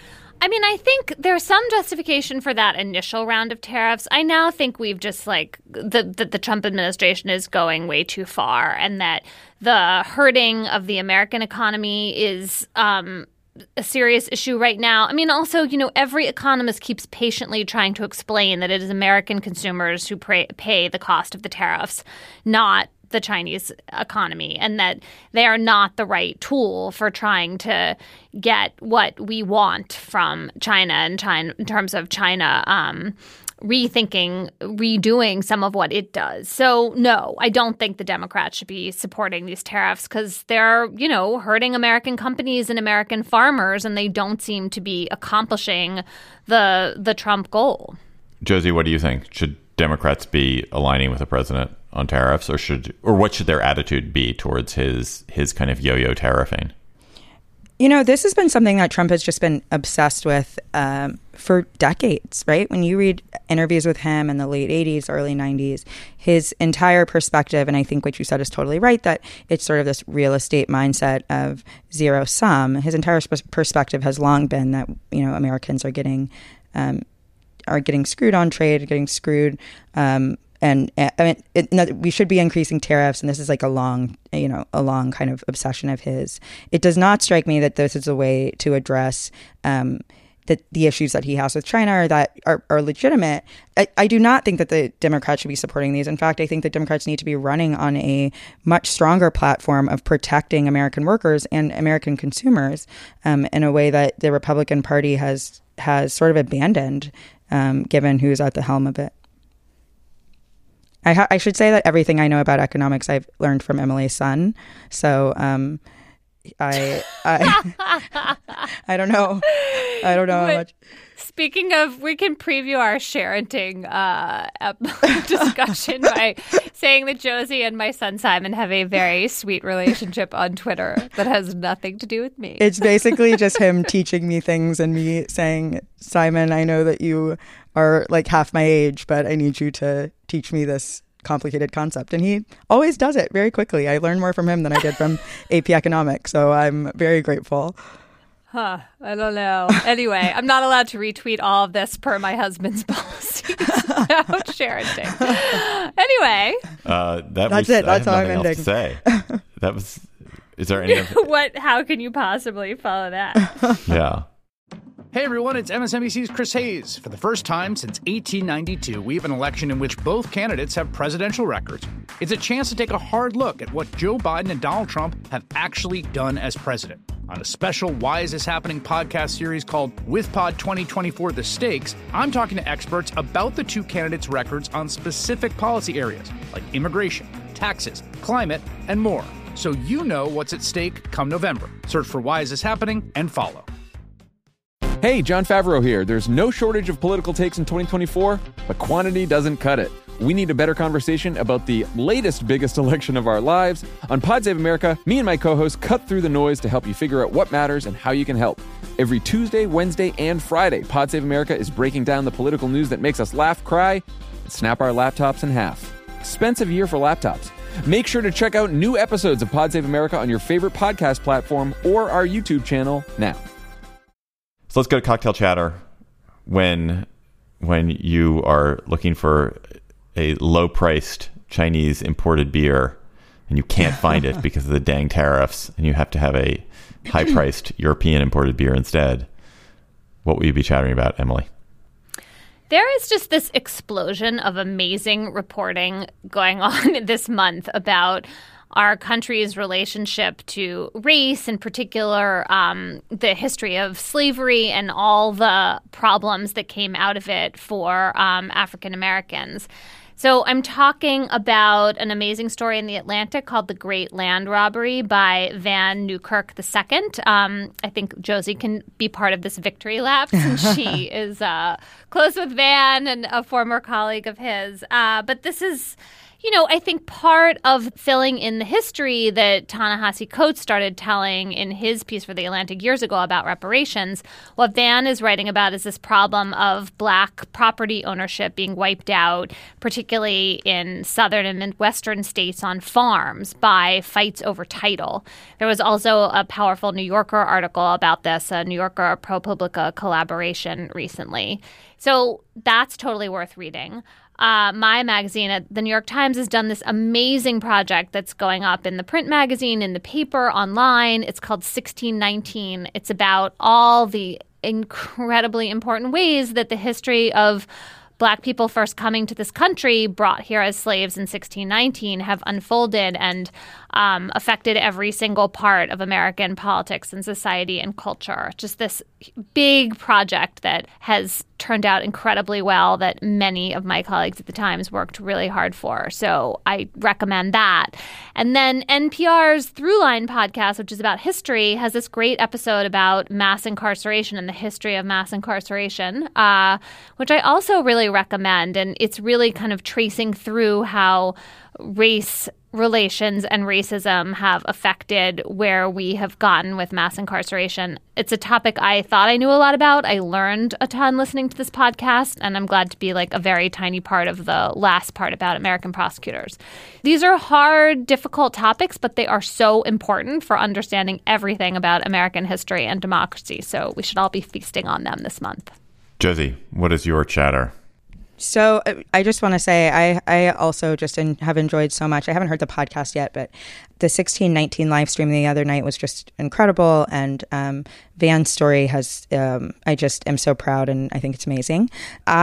I mean, I think there's some justification for that initial round of tariffs. I now think we've just like the, the the Trump administration is going way too far, and that the hurting of the American economy is um, a serious issue right now. I mean, also, you know, every economist keeps patiently trying to explain that it is American consumers who pay, pay the cost of the tariffs, not the Chinese economy, and that they are not the right tool for trying to get what we want from China and China in terms of China um, rethinking, redoing some of what it does. So, no, I don't think the Democrats should be supporting these tariffs because they're, you know, hurting American companies and American farmers, and they don't seem to be accomplishing the the Trump goal. Josie, what do you think? Should Democrats be aligning with the president on tariffs, or should, or what should their attitude be towards his his kind of yo-yo tariffing? You know, this has been something that Trump has just been obsessed with um, for decades, right? When you read interviews with him in the late eighties, early nineties, his entire perspective, and I think what you said is totally right, that it's sort of this real estate mindset of zero sum. His entire sp- perspective has long been that, you know, Americans are getting um, are getting screwed on trade, getting screwed. Um, and I mean, it, we should be increasing tariffs. And this is like a long, you know, a long kind of obsession of his. It does not strike me that this is a way to address um, the, the issues that he has with China, or that are, are legitimate. I, I do not think that the Democrats should be supporting these. In fact, I think that Democrats need to be running on a much stronger platform of protecting American workers and American consumers um, in a way that the Republican Party has has sort of abandoned, um, given who's at the helm of it. I, ha- I should say that everything I know about economics I've learned from Emily's son. So um, I I I don't know. I don't know how much. Speaking of, we can preview our sharenting uh, discussion by saying that Josie and my son Simon have a very sweet relationship on Twitter that has nothing to do with me. It's basically just him teaching me things and me saying, Simon, I know that you are like half my age, but I need you to teach me this complicated concept. And he always does it very quickly. I learned more from him than I did from A P Economics. So I'm very grateful. Huh. I don't know. Anyway, I'm not allowed to retweet all of this per my husband's policies about sharenting. Anyway. Uh, that That's was, it. That's how I'm ending. To say. That was, is there any other? What, how can you possibly follow that? Yeah. Hey everyone, it's M S N B C's Chris Hayes. For the first time since eighteen ninety-two, we have an election in which both candidates have presidential records. It's a chance to take a hard look at what Joe Biden and Donald Trump have actually done as president. On a special Why Is This Happening podcast series called WithPod twenty twenty-four The Stakes, I'm talking to experts about the two candidates' records on specific policy areas like immigration, taxes, climate, and more. So you know what's at stake come November. Search for Why Is This Happening and follow. Hey, Jon Favreau here. There's no shortage of political takes in twenty twenty-four, but quantity doesn't cut it. we need a better conversation about the latest, biggest election of our lives. On Pod Save America, me and my co-hosts cut through the noise to help you figure out what matters and how you can help. Every Tuesday, Wednesday, and Friday, Pod Save America is breaking down the political news that makes us laugh, cry, and snap our laptops in half. Expensive year for laptops. Make sure to check out new episodes of Pod Save America on your favorite podcast platform or our YouTube channel now. So let's go to cocktail chatter. When when you are looking for a low-priced Chinese imported beer and you can't find it because of the dang tariffs, and you have to have a high-priced European imported beer instead, what will you be chattering about, Emily? There is just this explosion of amazing reporting going on this month about our country's relationship to race, in particular, um, the history of slavery and all the problems that came out of it for um, African Americans. So I'm talking about an amazing story in The Atlantic called The Great Land Robbery by Vann Newkirk the Second. Um, I think Josie can be part of this victory lap since she is uh, close with Vann and a former colleague of his. Uh, but this is, you know, I think part of filling in the history that Ta-Nehisi Coates started telling in his piece for The Atlantic years ago about reparations. What Vann is writing about is this problem of Black property ownership being wiped out, particularly in southern and midwestern states on farms by fights over title. There was also a powerful New Yorker article about this, a New Yorker ProPublica collaboration recently. So that's totally worth reading. Uh, my magazine at the New York Times has done this amazing project that's going up in the print magazine, in the paper, online. It's called sixteen nineteen. It's about all the incredibly important ways that the history of Black people first coming to this country, brought here as slaves in sixteen nineteen, have unfolded and um, affected every single part of American politics and society and culture. Just this big project that has turned out incredibly well, that many of my colleagues at the Times worked really hard for. So I recommend that. And then N P R's Throughline podcast, which is about history, has this great episode about mass incarceration and the history of mass incarceration, uh, which I also really recommend. And it's really kind of tracing through how race relations and racism have affected where we have gotten with mass incarceration. It's a topic I thought I knew a lot about. I learned a ton listening to this podcast, and I'm glad to be like a very tiny part of the last part about American prosecutors. These are hard, difficult topics, but they are so important for understanding everything about American history and democracy. So we should all be feasting on them this month. Josie, what is your chatter? So I just want to say I, I also just in, have enjoyed so much. I haven't heard the podcast yet, but the sixteen nineteen live stream the other night was just incredible. And um, Vann's story has, um, I just am so proud, and I think it's amazing.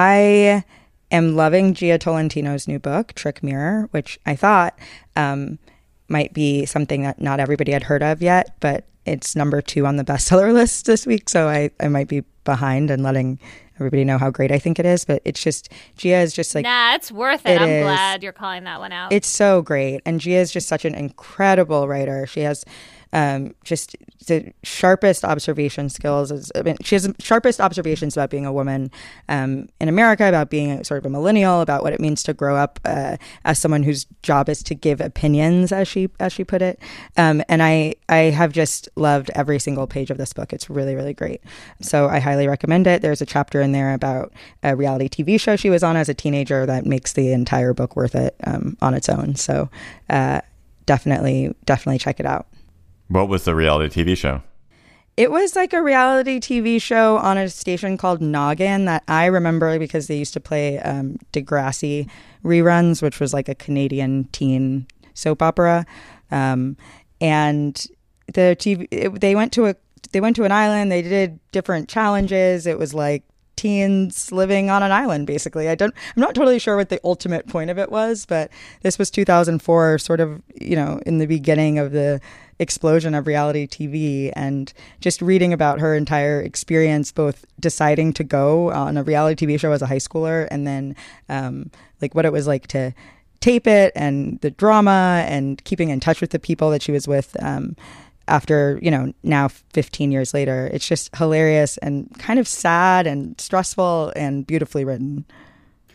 I am loving Jia Tolentino's new book, Trick Mirror, which I thought um, might be something that not everybody had heard of yet, but it's number two on the bestseller list this week. So I, I might be behind and letting everybody know how great I think it is, but it's just, Jia is just like... Nah, it's worth it. it I'm is. glad you're calling that one out. It's so great. And Jia is just such an incredible writer. She has um, just the sharpest observation skills. Is, I mean, she has the sharpest observations about being a woman um, in America, about being a, sort of a millennial, about what it means to grow up uh, as someone whose job is to give opinions, as she as she put it. Um, and I, I have just loved every single page of this book. It's really, really great. So I highly recommend it. There's a chapter in there about a reality T V show she was on as a teenager that makes the entire book worth it um, on its own. So uh, definitely, definitely check it out. What was the reality T V show? It was like a reality T V show on a station called Noggin that I remember because they used to play um, Degrassi reruns, which was like a Canadian teen soap opera. Um, and the T V, it, they went to a they went to an island. They did different challenges. It was like teens living on an island, basically. I don't, I'm not totally sure what the ultimate point of it was, but this was two thousand four, sort of, you know, in the beginning of the explosion of reality T V, and just reading about her entire experience, both deciding to go on a reality T V show as a high schooler, and then um, like what it was like to tape it, and the drama, and keeping in touch with the people that she was with um, after, you know, now fifteen years later. It's just hilarious and kind of sad and stressful and beautifully written.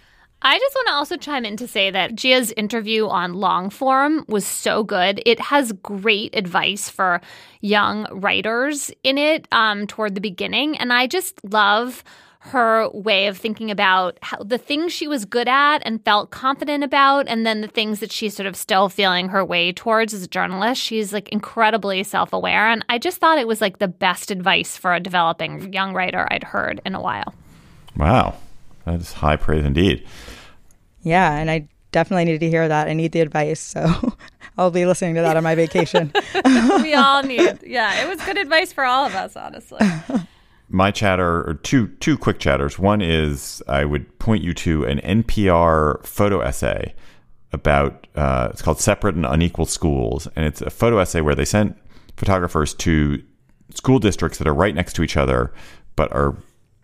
I just want to also chime in to say that Gia's interview on long form was so good. It has great advice for young writers in it um, toward the beginning. And I just love her way of thinking about how the things she was good at and felt confident about, and then the things that she's sort of still feeling her way towards as a journalist. She's like incredibly self-aware. And I just thought it was like the best advice for a developing young writer I'd heard in a while. Wow. That is high praise indeed. Yeah, and I definitely need to hear that. I need the advice, so I'll be listening to that on my vacation. We all need. Yeah, it was good advice for all of us, honestly. My chatter, or two two quick chatters. One is I would point you to an N P R photo essay about, uh, it's called Separate and Unequal Schools. And it's a photo essay where they sent photographers to school districts that are right next to each other, but are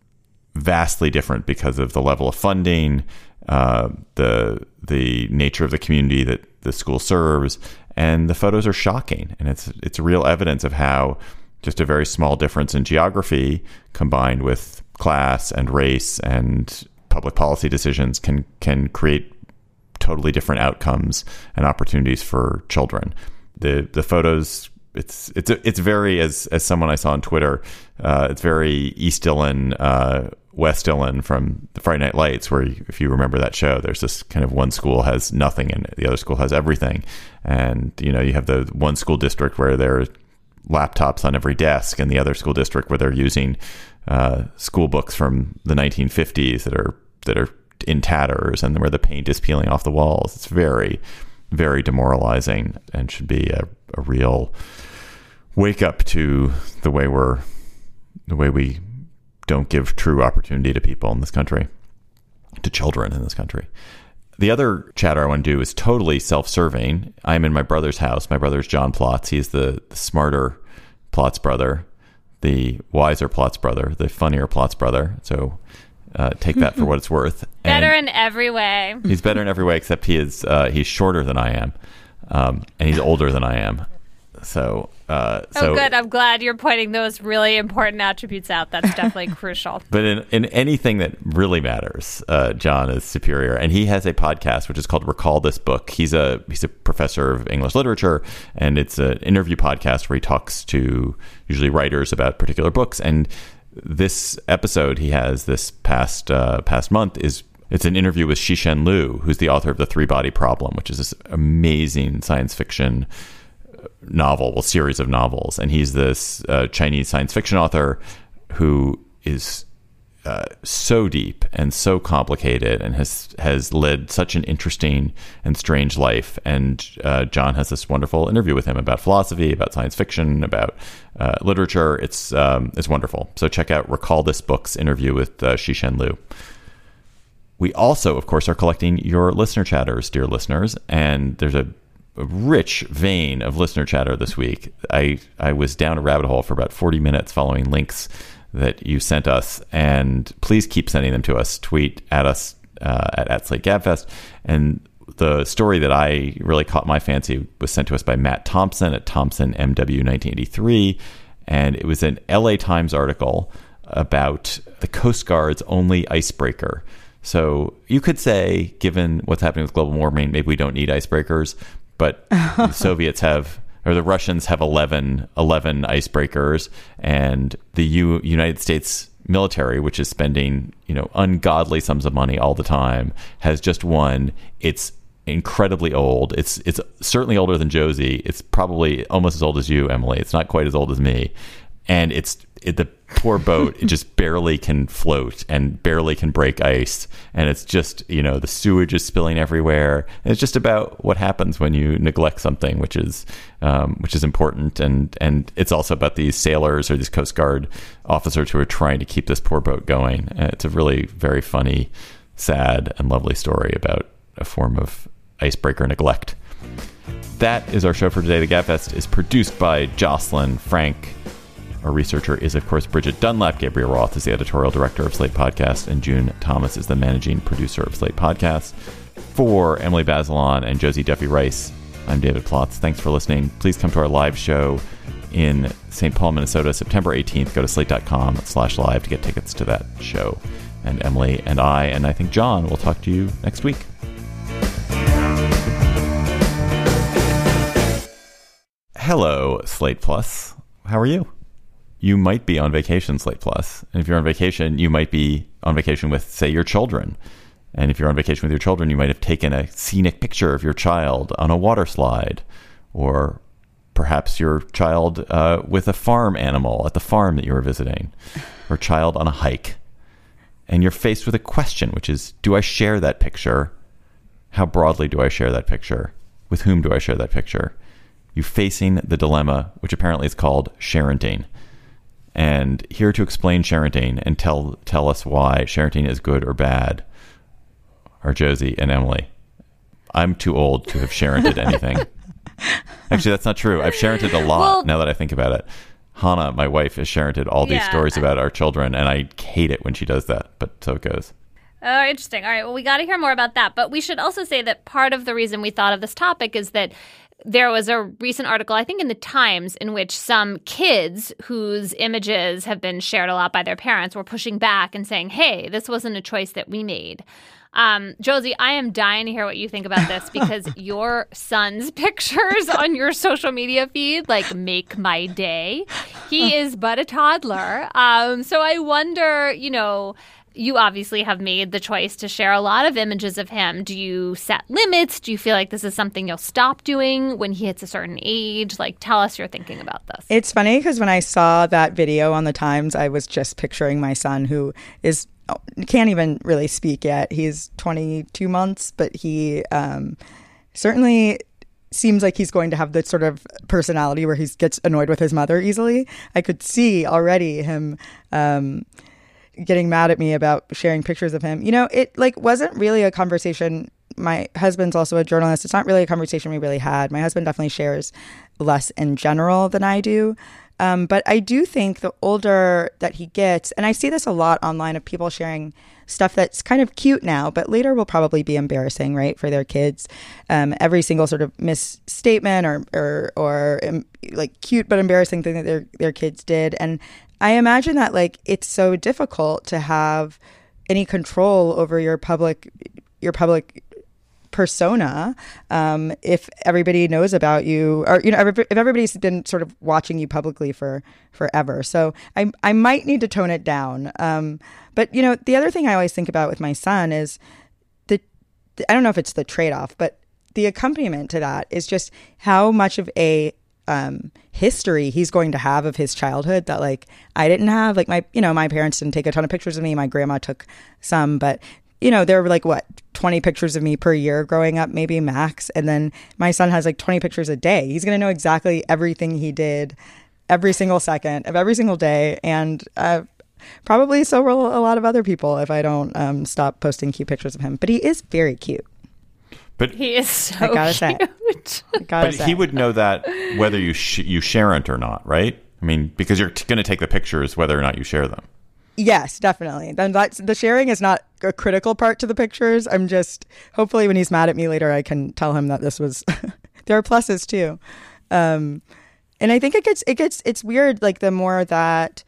vastly different because of the level of funding, uh, the the nature of the community that the school serves. And the photos are shocking. And it's it's real evidence of how just a very small difference in geography combined with class and race and public policy decisions can can create totally different outcomes and opportunities for children. The the photos, it's it's it's very, as as someone I saw on Twitter, uh, it's very East Dillon, uh, West Dillon from the Friday Night Lights, where you, if you remember that show, there's this kind of one school has nothing and the other school has everything. And, you know, you have the one school district where there are laptops on every desk, and the other school district where they're using uh, school books from the nineteen fifties that are that are in tatters, and where the paint is peeling off the walls. It's very, very demoralizing, and should be a, a real wake up to the way we're the way we don't give true opportunity to people in this country, to children in this country. The other chatter I want to do is totally self-serving. I'm in my brother's house. My brother's John Plotz. He's the, the smarter Plotz brother, the wiser Plotz brother, the funnier Plotz brother. So uh, take that for what it's worth. Better and in every way. He's better in every way, except he is uh, he's shorter than I am, um, and he's older than I am. So, uh, so oh, good. I'm glad you're pointing those really important attributes out. That's definitely crucial. But in, in anything that really matters, uh, John is superior. And he has a podcast, which is called Recall This Book. He's a he's a professor of English literature, and it's an interview podcast where he talks to usually writers about particular books. And this episode he has this past uh, past month is it's an interview with Cixin Liu, who's the author of The Three Body Problem, which is this amazing science fiction novel, well, series of novels. And he's this uh, Chinese science fiction author who is uh, so deep and so complicated and has has led such an interesting and strange life. And uh, John has this wonderful interview with him about philosophy, about science fiction, about uh, literature. It's um, it's wonderful. So check out Recall This Book's interview with uh, Cixin Liu. We also, of course, are collecting your listener chatters, dear listeners, and there's a A rich vein of listener chatter this week. I, I was down a rabbit hole for about forty minutes following links that you sent us, and please keep sending them to us. Tweet at us uh, at, at Slate Gabfest. And the story that I really caught my fancy was sent to us by Matt Thompson at Thompson M W nineteen eighty-three, and it was an L A Times article about the Coast Guard's only icebreaker. So you could say, given what's happening with global warming, maybe we don't need icebreakers. But the Soviets have, or the Russians have eleven, eleven icebreakers, and the U, United States military, which is spending, you know, ungodly sums of money all the time, has just one. It's incredibly old. It's it's certainly older than Josie. It's probably almost as old as you, Emily. It's not quite as old as me. And it's it, the poor boat, it just barely can float and barely can break ice. And it's just, you know, the sewage is spilling everywhere. And it's just about what happens when you neglect something, which is um, which is important. And, and it's also about these sailors or these Coast Guard officers who are trying to keep this poor boat going. And it's a really very funny, sad, and lovely story about a form of icebreaker neglect. That is our show for today. The Gabfest is produced by Jocelyn Frank. Our researcher is, of course, Bridget Dunlap. Gabriel Roth is the editorial director of Slate Podcast, and June Thomas is the managing producer of Slate Podcast. For Emily Bazelon and Josie Duffy Rice, I'm David Plotz. Thanks for listening. Please come to our live show in Saint Paul, Minnesota, September eighteenth. Go to slate dot com slash live to get tickets to that show. and Emily and I, and I think John will talk to you next week. Hello, Slate Plus. How are you? You might be on vacation, Slate Plus. And if you're on vacation, you might be on vacation with, say, your children. And if you're on vacation with your children, you might have taken a scenic picture of your child on a water slide, or perhaps your child uh, with a farm animal at the farm that you were visiting, or child on a hike. And you're faced with a question, which is, do I share that picture? How broadly do I share that picture? With whom do I share that picture? You're facing the dilemma, which apparently is called sharenting. And here to explain sharenting and tell tell us why sharenting is good or bad are Josie and Emily. I'm too old to have sharented anything. Actually, that's not true. I've sharented a lot well, now that I think about it. Hannah, my wife, has sharented all these yeah. stories about our children, and I hate it when she does that, but so it goes. Oh, interesting. All right, well, we got to hear more about that. But we should also say that part of the reason we thought of this topic is that there was a recent article, I think in the Times, in which some kids whose images have been shared a lot by their parents were pushing back and saying, hey, this wasn't a choice that we made. Um, Josie, I am dying to hear what you think about this because your son's pictures on your social media feed, like, make my day. He is but a toddler. Um, so I wonder, you know, you obviously have made the choice to share a lot of images of him. Do you set limits? Do you feel like this is something you'll stop doing when he hits a certain age? Like, tell us your thinking about this. It's funny because when I saw that video on the Times, I was just picturing my son, who is can't even really speak yet. He's twenty-two months, but he um, certainly seems like he's going to have the sort of personality where he gets annoyed with his mother easily. I could see already him um, getting mad at me about sharing pictures of him. You know, it like wasn't really a conversation. My husband's also a journalist. It's not really a conversation we really had. My husband definitely shares less in general than I do. Um, but I do think the older that he gets, and I see this a lot online of people sharing stuff that's kind of cute now, but later will probably be embarrassing, right, for their kids. Um, every single sort of misstatement or or, or um, like cute but embarrassing thing that their their kids did. And I imagine that like it's so difficult to have any control over your public your public persona um, if everybody knows about you, or you know, if everybody's been sort of watching you publicly for forever. So I I might need to tone it down. Um, but you know, the other thing I always think about with my son is the, the I don't know if it's the trade-off, but the accompaniment to that is just how much of a um, history he's going to have of his childhood that like I didn't have. Like my you know my parents didn't take a ton of pictures of me. My grandma took some, but you know, there were like, what, twenty pictures of me per year growing up, maybe max. And then my son has like twenty pictures a day. He's going to know exactly everything he did every single second of every single day. And uh, probably so will a lot of other people if I don't um, stop posting cute pictures of him. But he is very cute. But he is so I gotta cute. Say. I gotta but say. He would know that whether you sh- you share it or not, right? I mean, because you're t- going to take the pictures whether or not you share them. Yes, definitely. Then that's, the sharing is not a critical part to the pictures. I'm just, hopefully when he's mad at me later, I can tell him that this was, there are pluses too. Um, and I think it gets, it gets, it's weird. Like the more that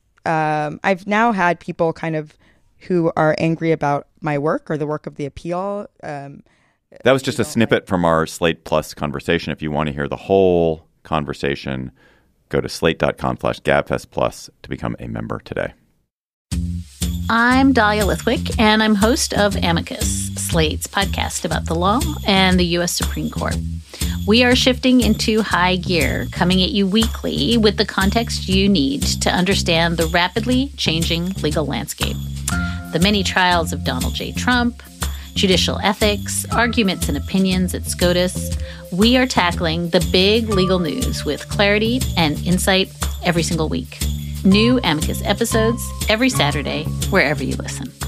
um, I've now had people kind of who are angry about my work or the work of the Appeal. Um, that was just a snippet from our Slate Plus conversation. If you want to hear the whole conversation, go to slate.com slash gabfest plus to become a member today. I'm Dahlia Lithwick, and I'm host of Amicus, Slate's podcast about the law and the U S Supreme Court. We are shifting into high gear, coming at you weekly with the context you need to understand the rapidly changing legal landscape. The many trials of Donald J. Trump, judicial ethics, arguments and opinions at SCOTUS. We are tackling the big legal news with clarity and insight every single week. New Amicus episodes every Saturday, wherever you listen.